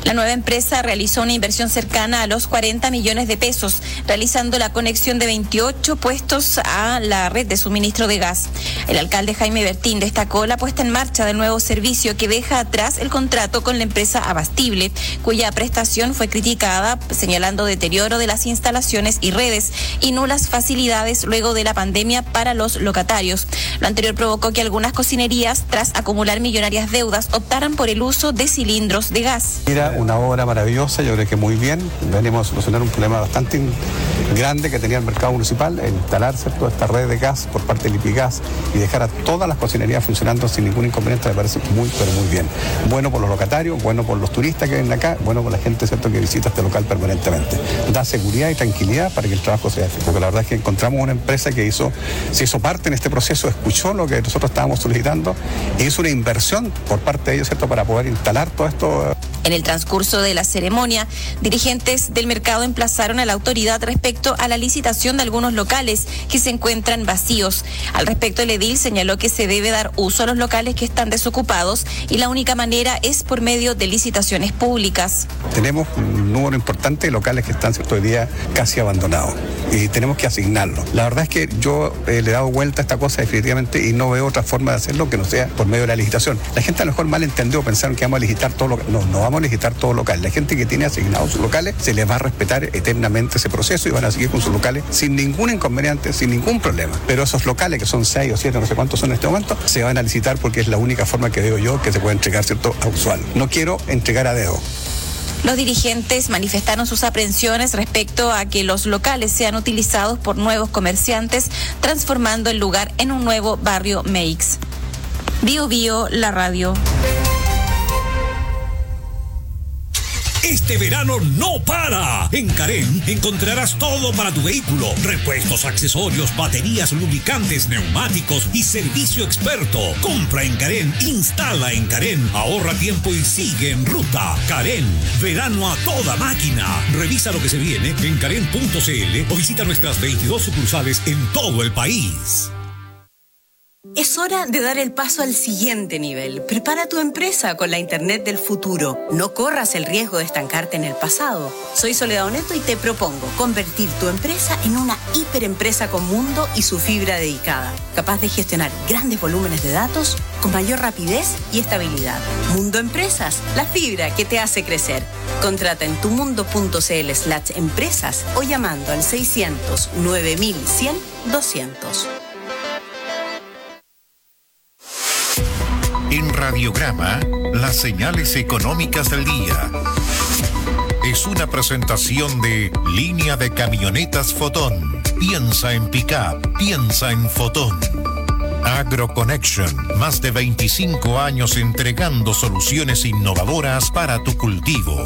Speaker 18: La nueva empresa realizó una inversión cercana a los cuarenta millones de pesos, realizando la conexión de veintiocho puestos a la red de suministro de gas. El alcalde Jaime Bertín destacó la puesta en marcha del nuevo servicio que deja atrás el contrato con la empresa Abastible, cuya prestación fue criticada, señalando deterioro de las instalaciones y redes y nulas facilidades luego de la pandemia para los locatarios. Lo anterior provocó que algunas cocinerías, tras acumular millonarias deudas, optaran por el uso de cilindros de gas.
Speaker 3: Mira, una obra maravillosa, yo creo que muy bien. Venimos a solucionar un problema bastante grande que tenía el mercado municipal, el instalar, ¿cierto?, esta red de gas por parte del Lipigas y dejar a todas las cocinerías funcionando sin ningún inconveniente, me parece muy, pero muy bien. Bueno por los locatarios, bueno por los turistas que vienen acá, bueno por la gente, ¿cierto?, que visita este local permanentemente. Da seguridad y tranquilidad para que el trabajo sea efectivo. Porque la verdad es que encontramos una empresa que hizo, se hizo parte en este proceso, escuchó lo que nosotros estábamos solicitando e hizo una inversión por parte de ellos, ¿cierto?, para poder instalar todo esto.
Speaker 18: En el transcurso de la ceremonia, dirigentes del mercado emplazaron a la autoridad respecto a la licitación de algunos locales que se encuentran vacíos. Al respecto, el edil señaló que se debe dar uso a los locales que están desocupados y la única manera es por medio de licitaciones públicas.
Speaker 3: Tenemos un número importante de locales que están, cierto, hoy día casi abandonados y tenemos que asignarlos. La verdad es que yo eh, le he dado vuelta a esta cosa definitivamente y no veo otra forma de hacerlo que no sea por medio de la licitación. La gente a lo mejor mal entendió, pensaron que vamos a licitar todo lo que... No, no vamos a licitar todo local. La gente que tiene asignados sus locales se les va a respetar eternamente ese proceso y van a seguir con sus locales sin ningún inconveniente, sin ningún problema. Pero esos locales, que son seis o siete, no sé cuántos son en este momento, se van a licitar porque es la única forma que veo yo que se puede entregar, ¿cierto?, a usuario. No quiero entregar a dedo.
Speaker 18: Los dirigentes manifestaron sus aprensiones respecto a que los locales sean utilizados por nuevos comerciantes, transformando el lugar en un nuevo barrio Meix. Bio Bio, la radio.
Speaker 15: Este verano no para. En Carén encontrarás todo para tu vehículo: repuestos, accesorios, baterías, lubricantes, neumáticos y servicio experto. Compra en Carén, instala en Carén, ahorra tiempo y sigue en ruta. Carén, verano a toda máquina. Revisa lo que se viene en carén punto c l o visita nuestras veintidós sucursales en todo el país.
Speaker 20: Es hora de dar el paso al siguiente nivel. Prepara tu empresa con la Internet del futuro. No corras el riesgo de estancarte en el pasado. Soy Soledad Oneto y te propongo convertir tu empresa en una hiperempresa con mundo y su fibra dedicada, capaz de gestionar grandes volúmenes de datos con mayor rapidez y estabilidad. Mundo Empresas, la fibra que te hace crecer. Contrata en tumundo.cl slash empresas o llamando al seiscientos nueve mil cien doscientos.
Speaker 21: En Radiograma, las señales económicas del día. Es una presentación de Línea de Camionetas Fotón. Piensa en pick-up, piensa en Fotón. AgroConnection, más de veinticinco años entregando soluciones innovadoras para tu cultivo.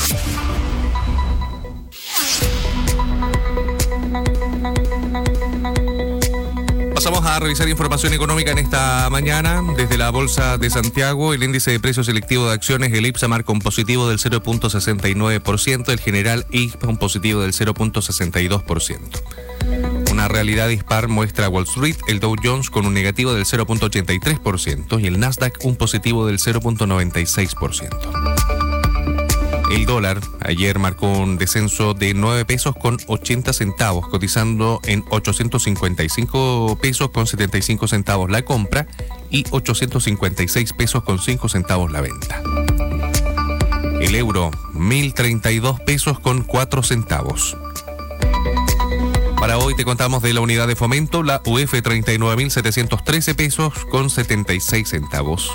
Speaker 9: Pasamos a revisar información económica en esta mañana. Desde la Bolsa de Santiago, el índice de precios selectivo de acciones, el IPSA, marca un positivo del cero punto sesenta y nueve por ciento, el general I P S A un positivo del cero punto sesenta y dos por ciento. Una realidad dispar muestra Wall Street, el Dow Jones con un negativo del cero punto ochenta y tres por ciento y el Nasdaq un positivo del cero punto noventa y seis por ciento. El dólar ayer marcó un descenso de nueve pesos con ochenta centavos, cotizando en ochocientos cincuenta y cinco pesos con setenta y cinco centavos la compra y ochocientos cincuenta y seis pesos con cinco centavos la venta. El euro, mil treinta y dos pesos con cuatro centavos. Para hoy te contamos de la unidad de fomento, la U F, treinta y nueve mil setecientos trece pesos con setenta y seis centavos.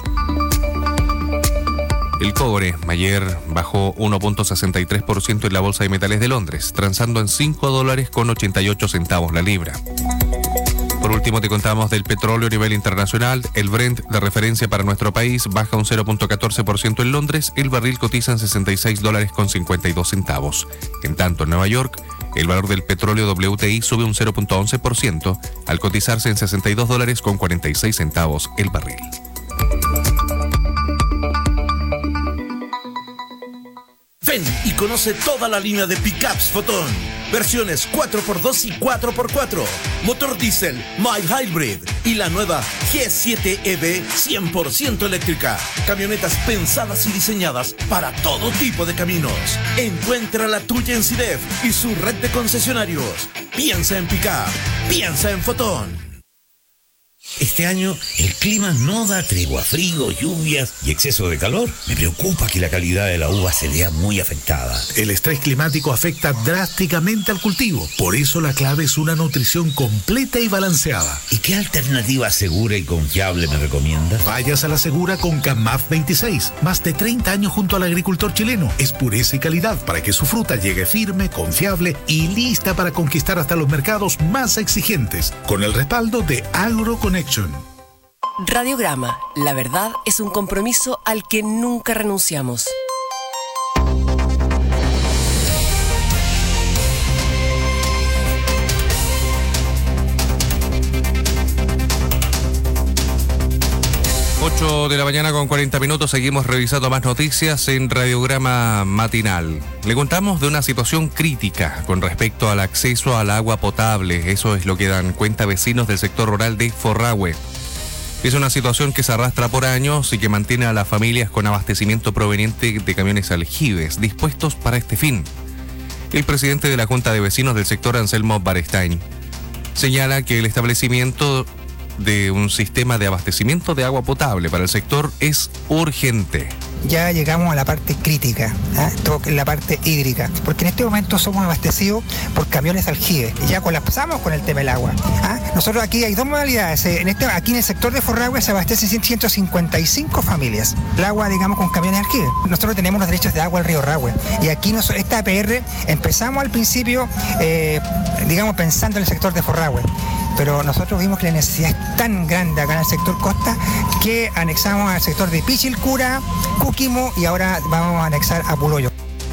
Speaker 9: El cobre ayer bajó uno punto sesenta y tres por ciento en la Bolsa de Metales de Londres, transando en cinco dólares con ochenta y ocho centavos la libra. Por último, te contamos del petróleo a nivel internacional. El Brent, de referencia para nuestro país, baja un cero punto catorce por ciento en Londres. El barril cotiza en sesenta y seis dólares con cincuenta y dos centavos. En tanto, en Nueva York, el valor del petróleo W T I sube un cero punto once por ciento al cotizarse en sesenta y dos dólares con cuarenta y seis centavos el barril.
Speaker 1: Ven y conoce toda la línea de pickups Fotón. Versiones cuatro por dos y cuatro por cuatro. Motor diésel, mild hybrid y la nueva G siete E V cien por ciento eléctrica. Camionetas pensadas y diseñadas para todo tipo de caminos. Encuentra la tuya en CIDEF y su red de concesionarios. Piensa en pickup. Piensa en Fotón.
Speaker 2: Este año el clima no da tregua, frío, lluvias y exceso de calor. Me preocupa que la calidad de la uva se vea muy afectada.
Speaker 15: El estrés climático afecta drásticamente al cultivo. Por eso la clave es una nutrición completa y balanceada.
Speaker 2: ¿Y qué alternativa segura y confiable me recomienda?
Speaker 15: Vayas a la segura con Camaf veintiséis. Más de treinta años junto al agricultor chileno. Es pureza y calidad para que su fruta llegue firme, confiable y lista para conquistar hasta los mercados más exigentes. Con el respaldo de AgroConnection.
Speaker 12: Radiograma, la verdad es un compromiso al que nunca renunciamos.
Speaker 9: ocho de la mañana con cuarenta minutos, seguimos revisando más noticias en Radiograma Matinal. Le contamos de una situación crítica con respecto al acceso al agua potable. Eso es lo que dan cuenta vecinos del sector rural de Forrahue. Es una situación que se arrastra por años y que mantiene a las familias con abastecimiento proveniente de camiones aljibes dispuestos para este fin. El presidente de la Junta de Vecinos del sector, Anselmo Barestain, señala que el establecimiento de un sistema de abastecimiento de agua potable para el sector es urgente.
Speaker 5: Ya llegamos a la parte crítica, ¿eh? la parte hídrica, porque en este momento somos abastecidos por camiones aljibes. Ya colapsamos con el tema del agua. ¿eh? Nosotros aquí hay dos modalidades. En este, aquí en el sector de Forrahue se abastecen ciento cincuenta y cinco familias. El agua, digamos, con camiones aljibes. Nosotros tenemos los derechos de agua al río Rahue. Y aquí nos, esta A P R empezamos al principio, eh, digamos, pensando en el sector de Forrahue. Pero nosotros vimos que la necesidad es tan grande acá en el sector costa que anexamos al sector de Pichilcura, Cuquimo y ahora vamos a anexar a Puloyo.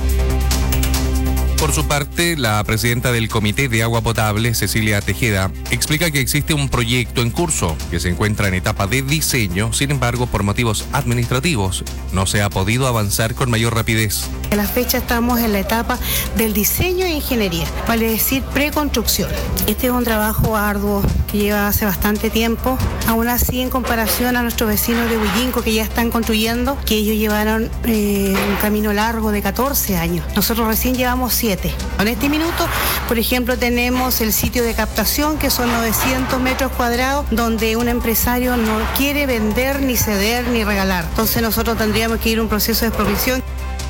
Speaker 9: Por su parte, la presidenta del Comité de Agua Potable, Cecilia Tejeda, explica que existe un proyecto en curso que se encuentra en etapa de diseño, sin embargo, por motivos administrativos, no se ha podido avanzar con mayor rapidez.
Speaker 22: A la fecha estamos en la etapa del diseño e ingeniería, vale decir preconstrucción. Este es un trabajo arduo que lleva hace bastante tiempo, aún así en comparación a nuestros vecinos de Huillinco que ya están construyendo, que ellos llevaron eh, un camino largo de catorce años. Nosotros recién llevamos siete. En este minuto, por ejemplo, tenemos el sitio de captación que son novecientos metros cuadrados donde un empresario no quiere vender, ni ceder, ni regalar. Entonces nosotros tendríamos que ir a un proceso de expropiación.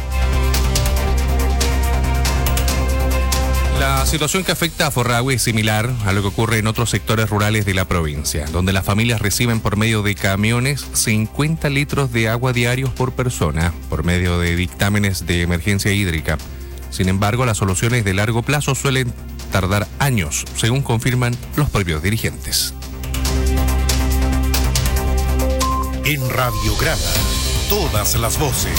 Speaker 9: La situación que afecta a Forrahue es similar a lo que ocurre en otros sectores rurales de la provincia, donde las familias reciben por medio de camiones cincuenta litros de agua diarios por persona, por medio de dictámenes de emergencia hídrica. Sin embargo, las soluciones de largo plazo suelen tardar años, según confirman los propios dirigentes.
Speaker 21: En Radiograma, todas las voces.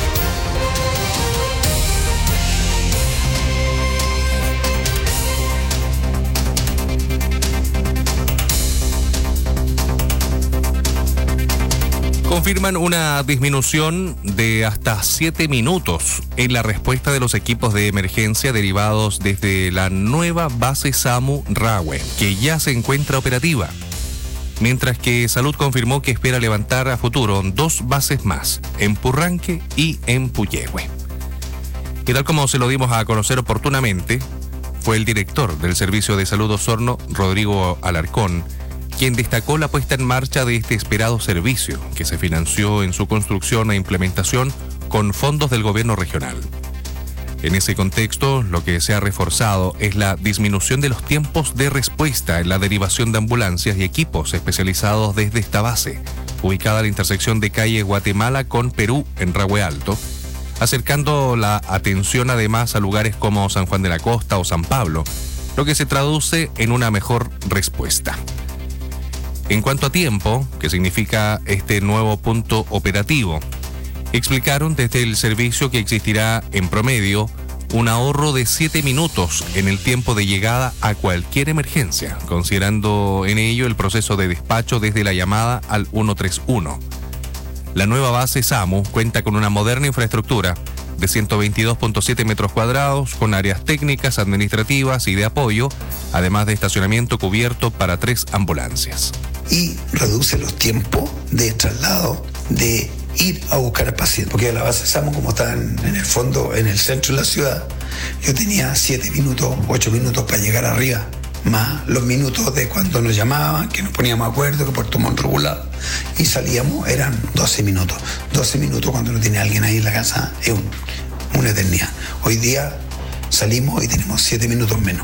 Speaker 9: Confirman una disminución de hasta siete minutos en la respuesta de los equipos de emergencia derivados desde la nueva base SAMU Rahue, que ya se encuentra operativa. Mientras que Salud confirmó que espera levantar a futuro dos bases más, en Purranque y en Puyehue. Y tal como se lo dimos a conocer oportunamente, fue el director del Servicio de Salud Osorno, Rodrigo Alarcón, quien destacó la puesta en marcha de este esperado servicio, que se financió en su construcción e implementación con fondos del gobierno regional. En ese contexto, lo que se ha reforzado es la disminución de los tiempos de respuesta en la derivación de ambulancias y equipos especializados desde esta base, ubicada a la intersección de calle Guatemala con Perú en Rahue Alto, acercando la atención además a lugares como San Juan de la Costa o San Pablo, lo que se traduce en una mejor respuesta. En cuanto a tiempo, que significa este nuevo punto operativo, explicaron desde el servicio que existirá en promedio un ahorro de siete minutos en el tiempo de llegada a cualquier emergencia, considerando en ello el proceso de despacho desde la llamada al ciento treinta y uno. La nueva base SAMU cuenta con una moderna infraestructura de ciento veintidós punto siete metros cuadrados con áreas técnicas, administrativas y de apoyo, además de estacionamiento cubierto para tres ambulancias.
Speaker 6: Y reduce los tiempos de traslado de ir a buscar al paciente, porque la base SAMU, como está en, en el fondo, en el centro de la ciudad, yo tenía siete minutos, ocho minutos para llegar arriba, más los minutos de cuando nos llamaban, que nos poníamos de acuerdo, que Puerto Montt regulado, y salíamos, eran doce minutos. doce minutos cuando no tiene alguien ahí en la casa es un, una eternidad. Hoy día salimos y tenemos siete minutos menos.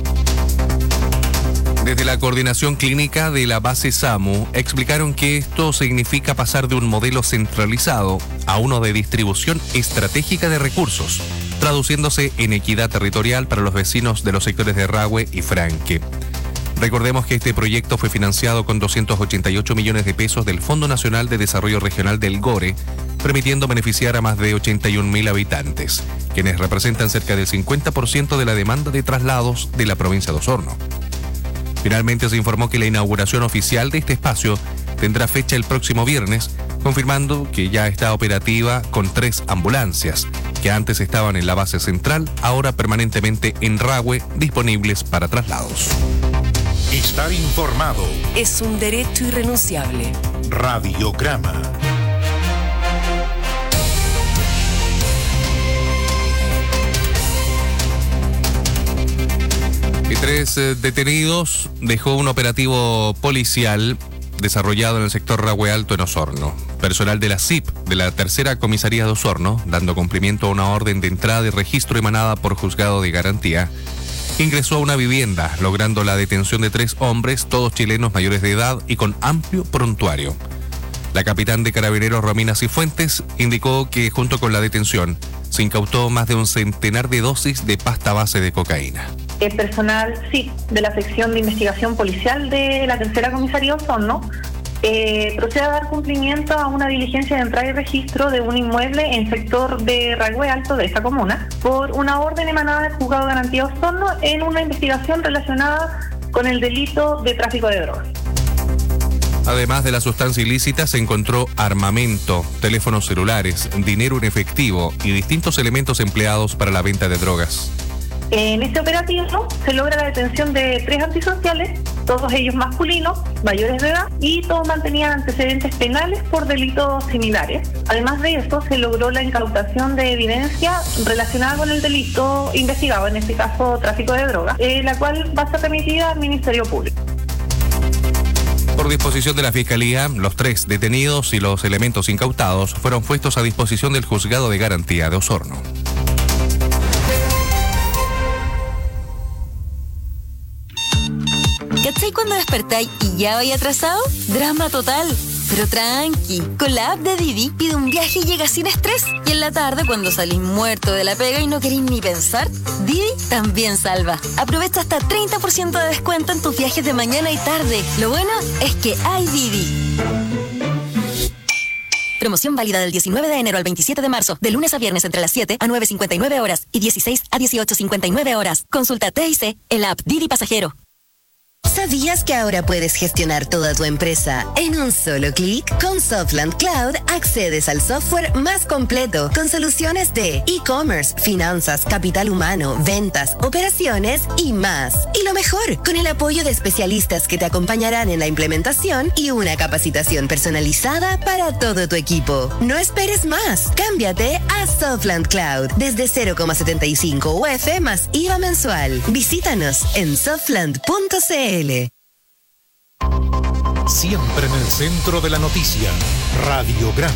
Speaker 9: Desde la coordinación clínica de la base SAMU explicaron que esto significa pasar de un modelo centralizado a uno de distribución estratégica de recursos, traduciéndose en equidad territorial para los vecinos de los sectores de Rahue y Franque. Recordemos que este proyecto fue financiado con doscientos ochenta y ocho millones de pesos del Fondo Nacional de Desarrollo Regional del GORE, permitiendo beneficiar a más de ochenta y un mil habitantes, quienes representan cerca del cincuenta por ciento de la demanda de traslados de la provincia de Osorno. Finalmente se informó que la inauguración oficial de este espacio tendrá fecha el próximo viernes, confirmando que ya está operativa con tres ambulancias, que antes estaban en la base central, ahora permanentemente en Rahue, disponibles para traslados.
Speaker 21: Estar informado
Speaker 12: es un derecho irrenunciable.
Speaker 21: Radiograma.
Speaker 9: Y tres eh, detenidos dejó un operativo policial desarrollado en el sector Rahue Alto en Osorno. Personal de la C I P de la Tercera Comisaría de Osorno, dando cumplimiento a una orden de entrada y registro emanada por Juzgado de Garantía, ingresó a una vivienda, logrando la detención de tres hombres, todos chilenos mayores de edad y con amplio prontuario. La capitán de Carabineros Romina Cifuentes indicó que junto con la detención se incautó más de un centenar de dosis de pasta base de cocaína.
Speaker 7: El personal S I P de la sección de investigación policial de la Tercera Comisaría Osorno eh, procede a dar cumplimiento a una diligencia de entrada y registro de un inmueble en el sector de Rahue Alto de esa comuna por una orden emanada del Juzgado de Garantía Osorno en una investigación relacionada con el delito de tráfico de drogas.
Speaker 9: Además de la sustancia ilícita, se encontró armamento, teléfonos celulares, dinero en efectivo y distintos elementos empleados para la venta de drogas.
Speaker 7: En este operativo se logra la detención de tres antisociales, todos ellos masculinos, mayores de edad, y todos mantenían antecedentes penales por delitos similares. Además de eso, se logró la incautación de evidencia relacionada con el delito investigado, en este caso tráfico de drogas, eh, la cual va a ser remitida al Ministerio Público.
Speaker 9: Por disposición de la Fiscalía, los tres detenidos y los elementos incautados fueron puestos a disposición del Juzgado de Garantía de Osorno.
Speaker 8: ¿Cachai cuando despertáis y ya vais atrasado? Drama total. Pero tranqui, con la app de Didi pide un viaje y llega sin estrés. Y en la tarde, cuando salís muerto de la pega y no queréis ni pensar, Didi también salva. Aprovecha hasta treinta por ciento de descuento en tus viajes de mañana y tarde. Lo bueno es que hay Didi. Promoción válida del diecinueve de enero al veintisiete de marzo, de lunes a viernes entre las siete a nueve cincuenta y nueve horas y dieciséis a dieciocho cincuenta y nueve horas. Consulta T I C en la app Didi Pasajero.
Speaker 23: ¿Sabías que ahora puedes gestionar toda tu empresa en un solo clic? Con Softland Cloud accedes al software más completo con soluciones de e-commerce, finanzas, capital humano, ventas, operaciones y más. Y lo mejor, con el apoyo de especialistas que te acompañarán en la implementación y una capacitación personalizada para todo tu equipo. No esperes más. Cámbiate a Softland Cloud desde cero coma setenta y cinco U F más I V A mensual. Visítanos en softland punto c l.
Speaker 21: Siempre en el centro de la noticia, Radiograma.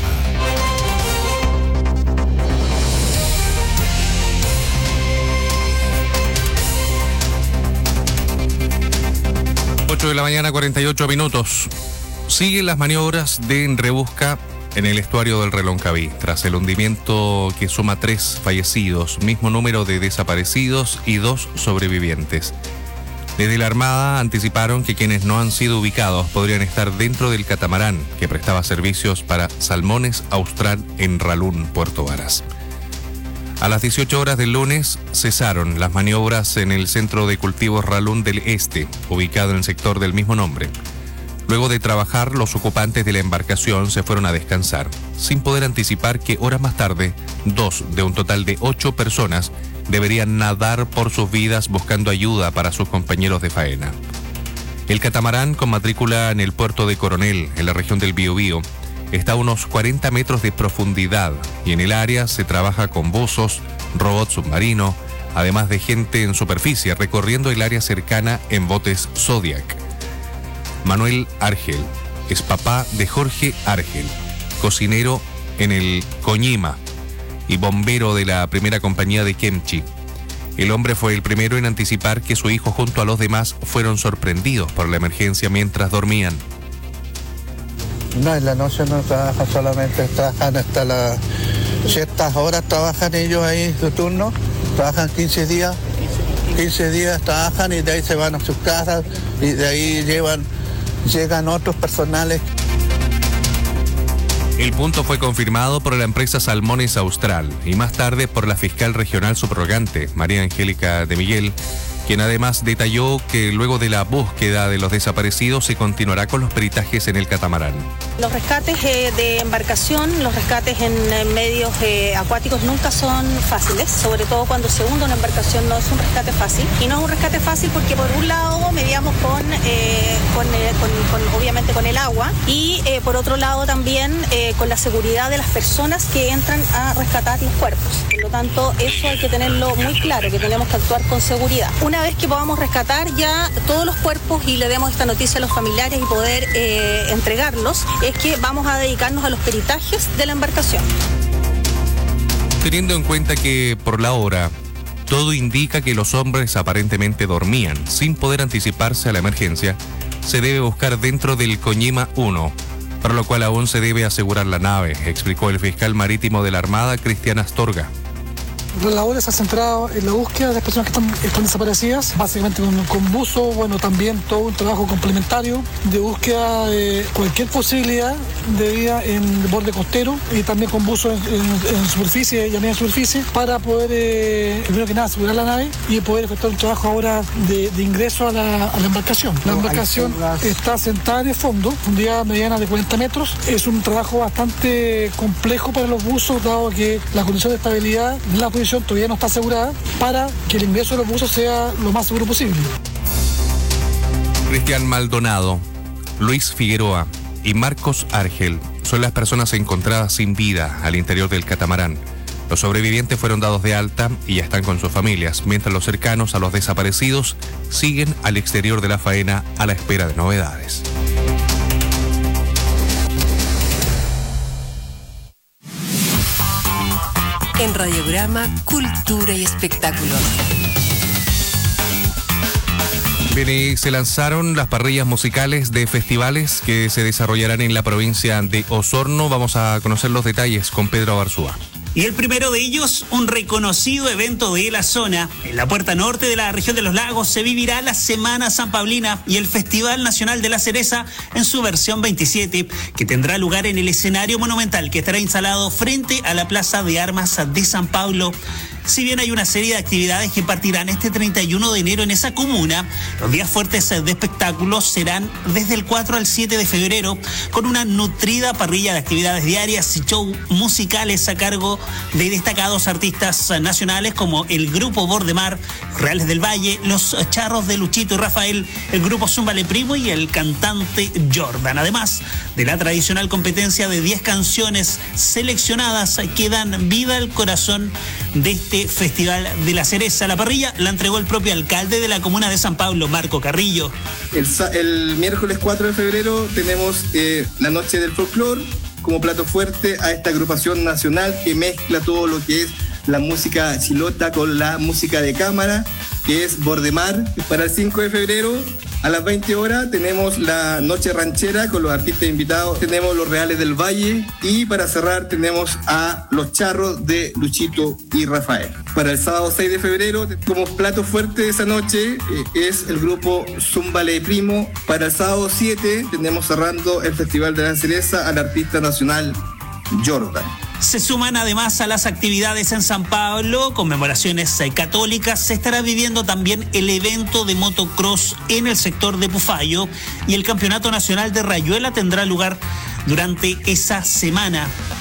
Speaker 9: ocho de la mañana, cuarenta y ocho minutos. Siguen las maniobras de rebusca en el estuario del Reloncaví, tras el hundimiento que suma tres fallecidos, mismo número de desaparecidos y dos sobrevivientes. Desde la Armada anticiparon que quienes no han sido ubicados podrían estar dentro del catamarán que prestaba servicios para Salmones Austral en Ralún, Puerto Varas. A las dieciocho horas del lunes cesaron las maniobras en el Centro de Cultivos Ralún del Este, ubicado en el sector del mismo nombre. Luego de trabajar, los ocupantes de la embarcación se fueron a descansar. sin poder anticipar que horas más tarde, dos de un total de ocho personas deberían nadar por sus vidas buscando ayuda para sus compañeros de faena. El catamarán, con matrícula en el puerto de Coronel, en la región del Biobío, está a unos cuarenta metros de profundidad y en el área se trabaja con buzos, robot submarino, además de gente en superficie recorriendo el área cercana en botes Zodiac. Manuel Argel es papá de Jorge Argel, cocinero en el Coñima y bombero de la primera compañía de Kemchi. El hombre fue el primero en anticipar que su hijo junto a los demás fueron sorprendidos por la emergencia mientras dormían.
Speaker 10: No, en la noche no trabajan, solamente trabajan hasta las ciertas horas, trabajan ellos ahí su turno, trabajan quince días, quince días trabajan y de ahí se van a sus casas y de ahí llevan, llegan otros personales.
Speaker 9: El punto fue confirmado por la empresa Salmones Austral y más tarde por la fiscal regional subrogante, María Angélica de Miguel, quien además detalló que luego de la búsqueda de los desaparecidos se continuará con los peritajes en el catamarán.
Speaker 11: Los rescates eh, de embarcación, los rescates en, en medios eh, acuáticos nunca son fáciles, sobre todo cuando se hunde una embarcación no es un rescate fácil. Y no es un rescate fácil porque por un lado mediamos con, eh, con, eh, con, con obviamente con el agua y eh, por otro lado también eh, con la seguridad de las personas que entran a rescatar los cuerpos. Por lo tanto, eso hay que tenerlo muy claro, que tenemos que actuar con seguridad. Una vez que podamos rescatar ya todos los cuerpos y le demos esta noticia a los familiares y poder eh, entregarlos, es que vamos a dedicarnos a los peritajes de la embarcación.
Speaker 9: Teniendo en cuenta que por la hora todo indica que los hombres aparentemente dormían sin poder anticiparse a la emergencia, se debe buscar dentro del Coñima uno, para lo cual aún se debe asegurar la nave, explicó el fiscal marítimo de la Armada, Cristian Astorga.
Speaker 13: Las labores se han centrado en la búsqueda de las personas que están, están desaparecidas, básicamente con, con buzo, bueno, también todo un trabajo complementario de búsqueda de cualquier posibilidad de vida en borde costero y también con buzo en, en, en superficie y a media superficie para poder, eh, primero que nada, asegurar la nave y poder efectuar un trabajo ahora de, de ingreso a la, a la embarcación. La embarcación está sentada en el fondo, profundidad mediana de cuarenta metros. Es un trabajo bastante complejo para los buzos, dado que la condición de estabilidad de la posición todavía no está asegurada para que el ingreso de los buzos sea lo más seguro posible.
Speaker 9: Cristian Maldonado, Luis Figueroa y Marcos Argel son las personas encontradas sin vida al interior del catamarán. Los sobrevivientes fueron dados de alta y ya están con sus familias, mientras los cercanos a los desaparecidos siguen al exterior de la faena a la espera de novedades.
Speaker 12: En Radiograma, Cultura y Espectáculos.
Speaker 9: Bien, y se lanzaron las parrillas musicales de festivales que se desarrollarán en la provincia de Osorno. Vamos a conocer los detalles con Pedro Abarzúa.
Speaker 24: Y el primero de ellos, un reconocido evento de la zona. En la puerta norte de la región de los lagos se vivirá la Semana San Paulina y el Festival Nacional de la Cereza en su versión veintisiete, que tendrá lugar en el escenario monumental que estará instalado frente a la Plaza de Armas de San Pablo. Si bien hay una serie de actividades que partirán este treinta y uno de enero en esa comuna, los días fuertes de espectáculos serán desde el cuatro al siete de febrero, con una nutrida parrilla de actividades diarias y shows musicales a cargo de destacados artistas nacionales como el Grupo Bordemar, Reales del Valle, Los Charros de Luchito y Rafael, el Grupo Zúmbale Primo y el cantante Jordan. Además de la tradicional competencia de diez canciones seleccionadas que dan vida al corazón de este Festival de la Cereza. La parrilla la entregó el propio alcalde de la comuna de San Pablo, Marco Carrillo.
Speaker 25: El, el miércoles cuatro de febrero tenemos eh, la Noche del Folclor como plato fuerte a esta agrupación nacional que mezcla todo lo que es la música chilota con la música de cámara, que es Bordemar. Para el cinco de febrero a las veinte horas tenemos la Noche Ranchera con los artistas invitados, tenemos los Reales del Valle y para cerrar tenemos a los Charros de Luchito y Rafael. Para el sábado seis de febrero, como plato fuerte de esa noche, eh, es el grupo Zúmbale Primo. Para el sábado siete tenemos cerrando el Festival de la Cereza al artista nacional Jordan.
Speaker 24: Se suman además a las actividades en San Pablo, conmemoraciones católicas. Se estará viviendo también el evento de motocross en el sector de Pufayo y el Campeonato Nacional de Rayuela tendrá lugar durante esa semana.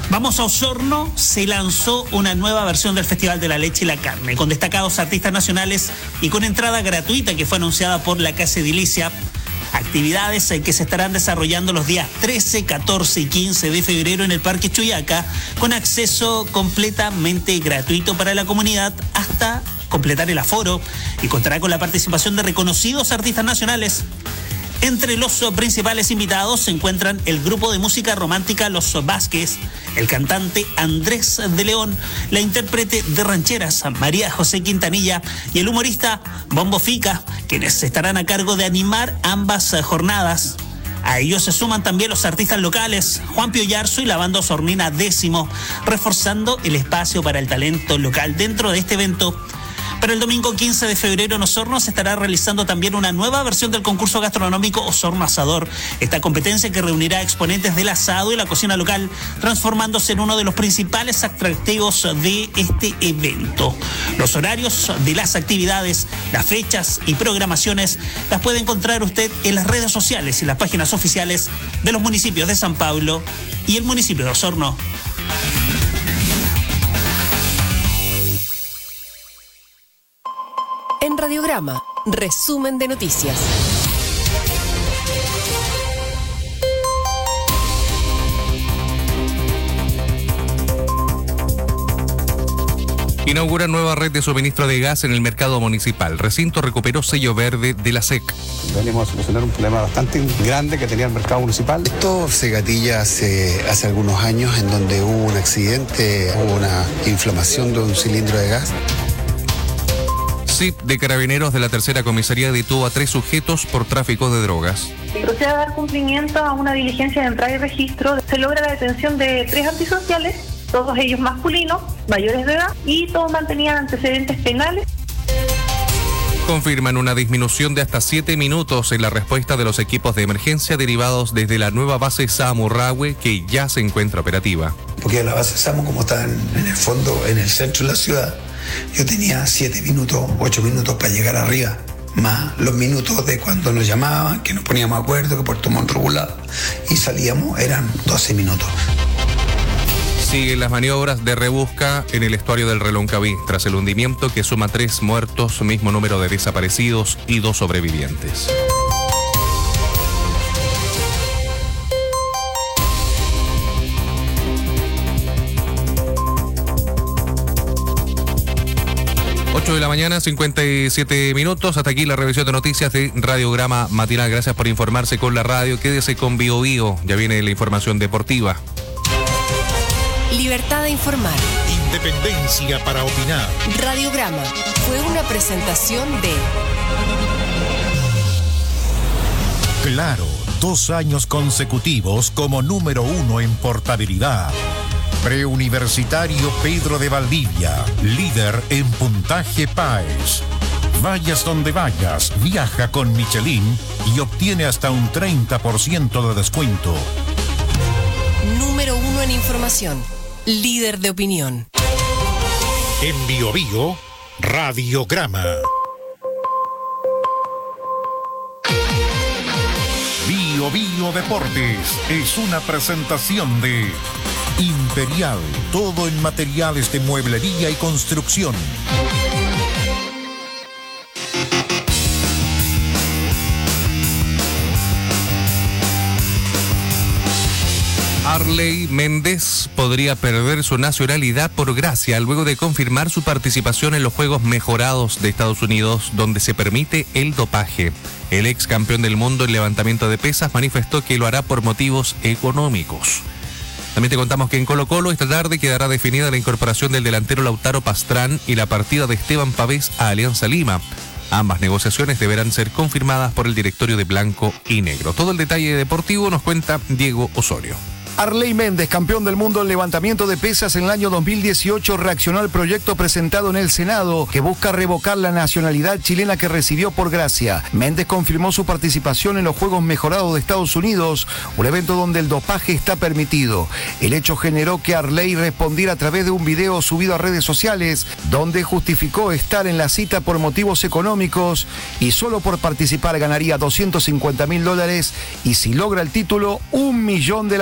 Speaker 24: Vamos a Osorno, se lanzó una nueva versión del Festival de la Leche y la Carne, con destacados artistas nacionales y con entrada gratuita que fue anunciada por la Casa Edilicia. Actividades que se estarán desarrollando los días trece, catorce y quince de febrero en el Parque Chuyaca, con acceso completamente gratuito para la comunidad hasta completar el aforo, y contará con la participación de reconocidos artistas nacionales. Entre los principales invitados se encuentran el grupo de música romántica Los Vázquez, el cantante Andrés de León, la intérprete de rancheras María José Quintanilla y el humorista Bombo Fica, quienes estarán a cargo de animar ambas jornadas. A ellos se suman también los artistas locales Juan Pío Yarzo y la banda osornina Décimo, reforzando el espacio para el talento local dentro de este evento. Para el domingo quince de febrero en Osorno se estará realizando también una nueva versión del concurso gastronómico Osorno Asador. Esta competencia que reunirá exponentes del asado y la cocina local, transformándose en uno de los principales atractivos de este evento. Los horarios de las actividades, las fechas y programaciones las puede encontrar usted en las redes sociales y las páginas oficiales de los municipios de San Pablo y el municipio de Osorno.
Speaker 12: En Radiograma, resumen de noticias.
Speaker 9: Inaugura nueva red de suministro de gas en el mercado municipal. Recinto recuperó sello verde de la S E C.
Speaker 3: Venimos a solucionar un problema bastante grande que tenía el mercado municipal.
Speaker 4: Esto se gatilla hace, hace algunos años en donde hubo un accidente, hubo una inflamación de un cilindro de gas.
Speaker 9: C I P de Carabineros de la Tercera Comisaría detuvo a tres sujetos por tráfico de drogas.
Speaker 7: Procede a dar cumplimiento a una diligencia de entrada y registro. Se logra la detención de tres antisociales, todos ellos masculinos, mayores de edad, y todos mantenían antecedentes penales.
Speaker 9: Confirman una disminución de hasta siete minutos en la respuesta de los equipos de emergencia derivados desde la nueva base Samurrahue, que ya se encuentra operativa.
Speaker 6: Porque la base Samu, como está en, en el fondo, en el centro de la ciudad, yo tenía siete minutos, ocho minutos para llegar arriba, más los minutos de cuando nos llamaban, que nos poníamos de acuerdo, que Puerto Montt regulado, y salíamos, eran doce minutos.
Speaker 9: Siguen las maniobras de rebusca en el estuario del Reloncaví, tras el hundimiento que suma tres muertos, mismo número de desaparecidos y dos sobrevivientes. ocho de la mañana, cincuenta y siete minutos. Hasta aquí la revisión de noticias de Radiograma Matinal. Gracias por informarse con la radio. Quédese con Bio Bio. Ya viene la información deportiva.
Speaker 12: Libertad de informar.
Speaker 21: Independencia para opinar.
Speaker 12: Radiograma fue una presentación de
Speaker 21: Claro, dos años consecutivos como número uno en portabilidad. Preuniversitario Pedro de Valdivia, líder en puntaje P A E S. Vayas donde vayas, viaja con Michelin y obtiene hasta un treinta por ciento de descuento.
Speaker 12: Número uno en información, líder de opinión.
Speaker 21: En Bio Bio, Radiograma. Bio Bio Deportes es una presentación de Imperial, todo en materiales de mueblería y construcción.
Speaker 9: Arley Méndez podría perder su nacionalidad por gracia luego de confirmar su participación en los Juegos Mejorados de Estados Unidos, donde se permite el dopaje. El ex campeón del mundo en levantamiento de pesas manifestó que lo hará por motivos económicos. También te contamos que en Colo Colo esta tarde quedará definida la incorporación del delantero Lautaro Pastrán y la partida de Esteban Pavés a Alianza Lima. Ambas negociaciones deberán ser confirmadas por el directorio de Blanco y Negro. Todo el detalle deportivo nos cuenta Diego Osorio.
Speaker 14: Arley Méndez, campeón del mundo en levantamiento de pesas en el año dos mil dieciocho, reaccionó al proyecto presentado en el Senado que busca revocar la nacionalidad chilena que recibió por gracia. Méndez confirmó su participación en los Juegos Mejorados de Estados Unidos, un evento donde el dopaje está permitido. El hecho generó que Arley respondiera a través de un video subido a redes sociales, donde justificó estar en la cita por motivos económicos y solo por participar ganaría doscientos cincuenta mil dólares y si logra el título, un millón de la moneda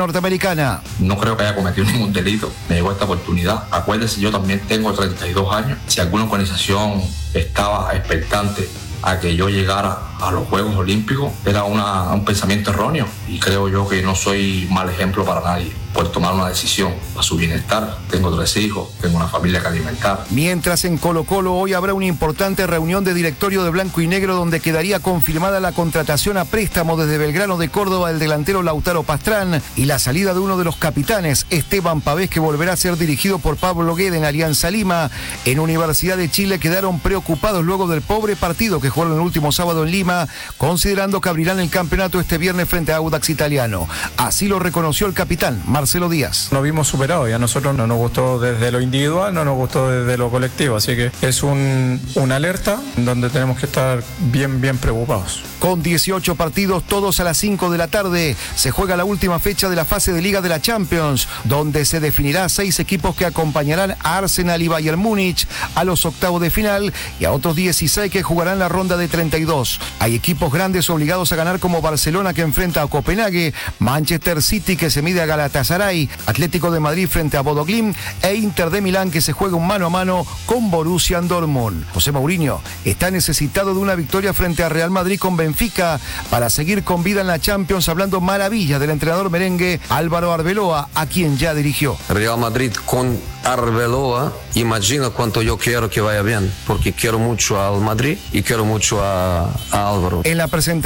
Speaker 14: norteamericana.
Speaker 16: No creo que haya cometido ningún delito. Me llegó esta oportunidad. Acuérdense, yo también tengo treinta y dos años. Si alguna organización estaba expectante a que yo llegara a los Juegos Olímpicos, era una, un pensamiento erróneo, y creo yo que no soy mal ejemplo para nadie por tomar una decisión para su bienestar. Tengo tres hijos, tengo una familia que alimentar.
Speaker 14: Mientras en Colo Colo hoy habrá una importante reunión de directorio de Blanco y Negro donde quedaría confirmada la contratación a préstamo desde Belgrano de Córdoba del delantero Lautaro Pastrán y la salida de uno de los capitanes, Esteban Pavés, que volverá a ser dirigido por Pablo Guede en Alianza Lima. En Universidad de Chile quedaron preocupados luego del pobre partido que jugaron el último sábado en Lima, considerando que abrirán el campeonato este viernes frente a Audax Italiano. Así lo reconoció el capitán Marcelo Díaz.
Speaker 17: Nos vimos superados y a nosotros no nos gustó desde lo individual, no nos gustó desde lo colectivo, así que es un, una alerta donde tenemos que estar bien, bien preocupados.
Speaker 14: Con dieciocho partidos, todos a las cinco de la tarde, se juega la última fecha de la fase de Liga de la Champions, donde se definirá seis equipos que acompañarán a Arsenal y Bayern Múnich a los octavos de final y a otros dieciséis que jugarán la ronda de treinta y dos. Hay equipos grandes obligados a ganar como Barcelona, que enfrenta a Copenhague, Manchester City, que se mide a Galatasaray, Atlético de Madrid frente a Bodo Glimt e Inter de Milán, que se juega un mano a mano con Borussia Dortmund. José Mourinho está necesitado de una victoria frente a Real Madrid con Benfica para seguir con vida en la Champions, hablando maravillas del entrenador merengue Álvaro Arbeloa, a quien ya dirigió.
Speaker 18: Real Madrid con Arbeloa, imagina cuánto yo quiero que vaya bien, porque quiero mucho al Madrid y quiero mucho a, a Álvaro.
Speaker 14: En la presentación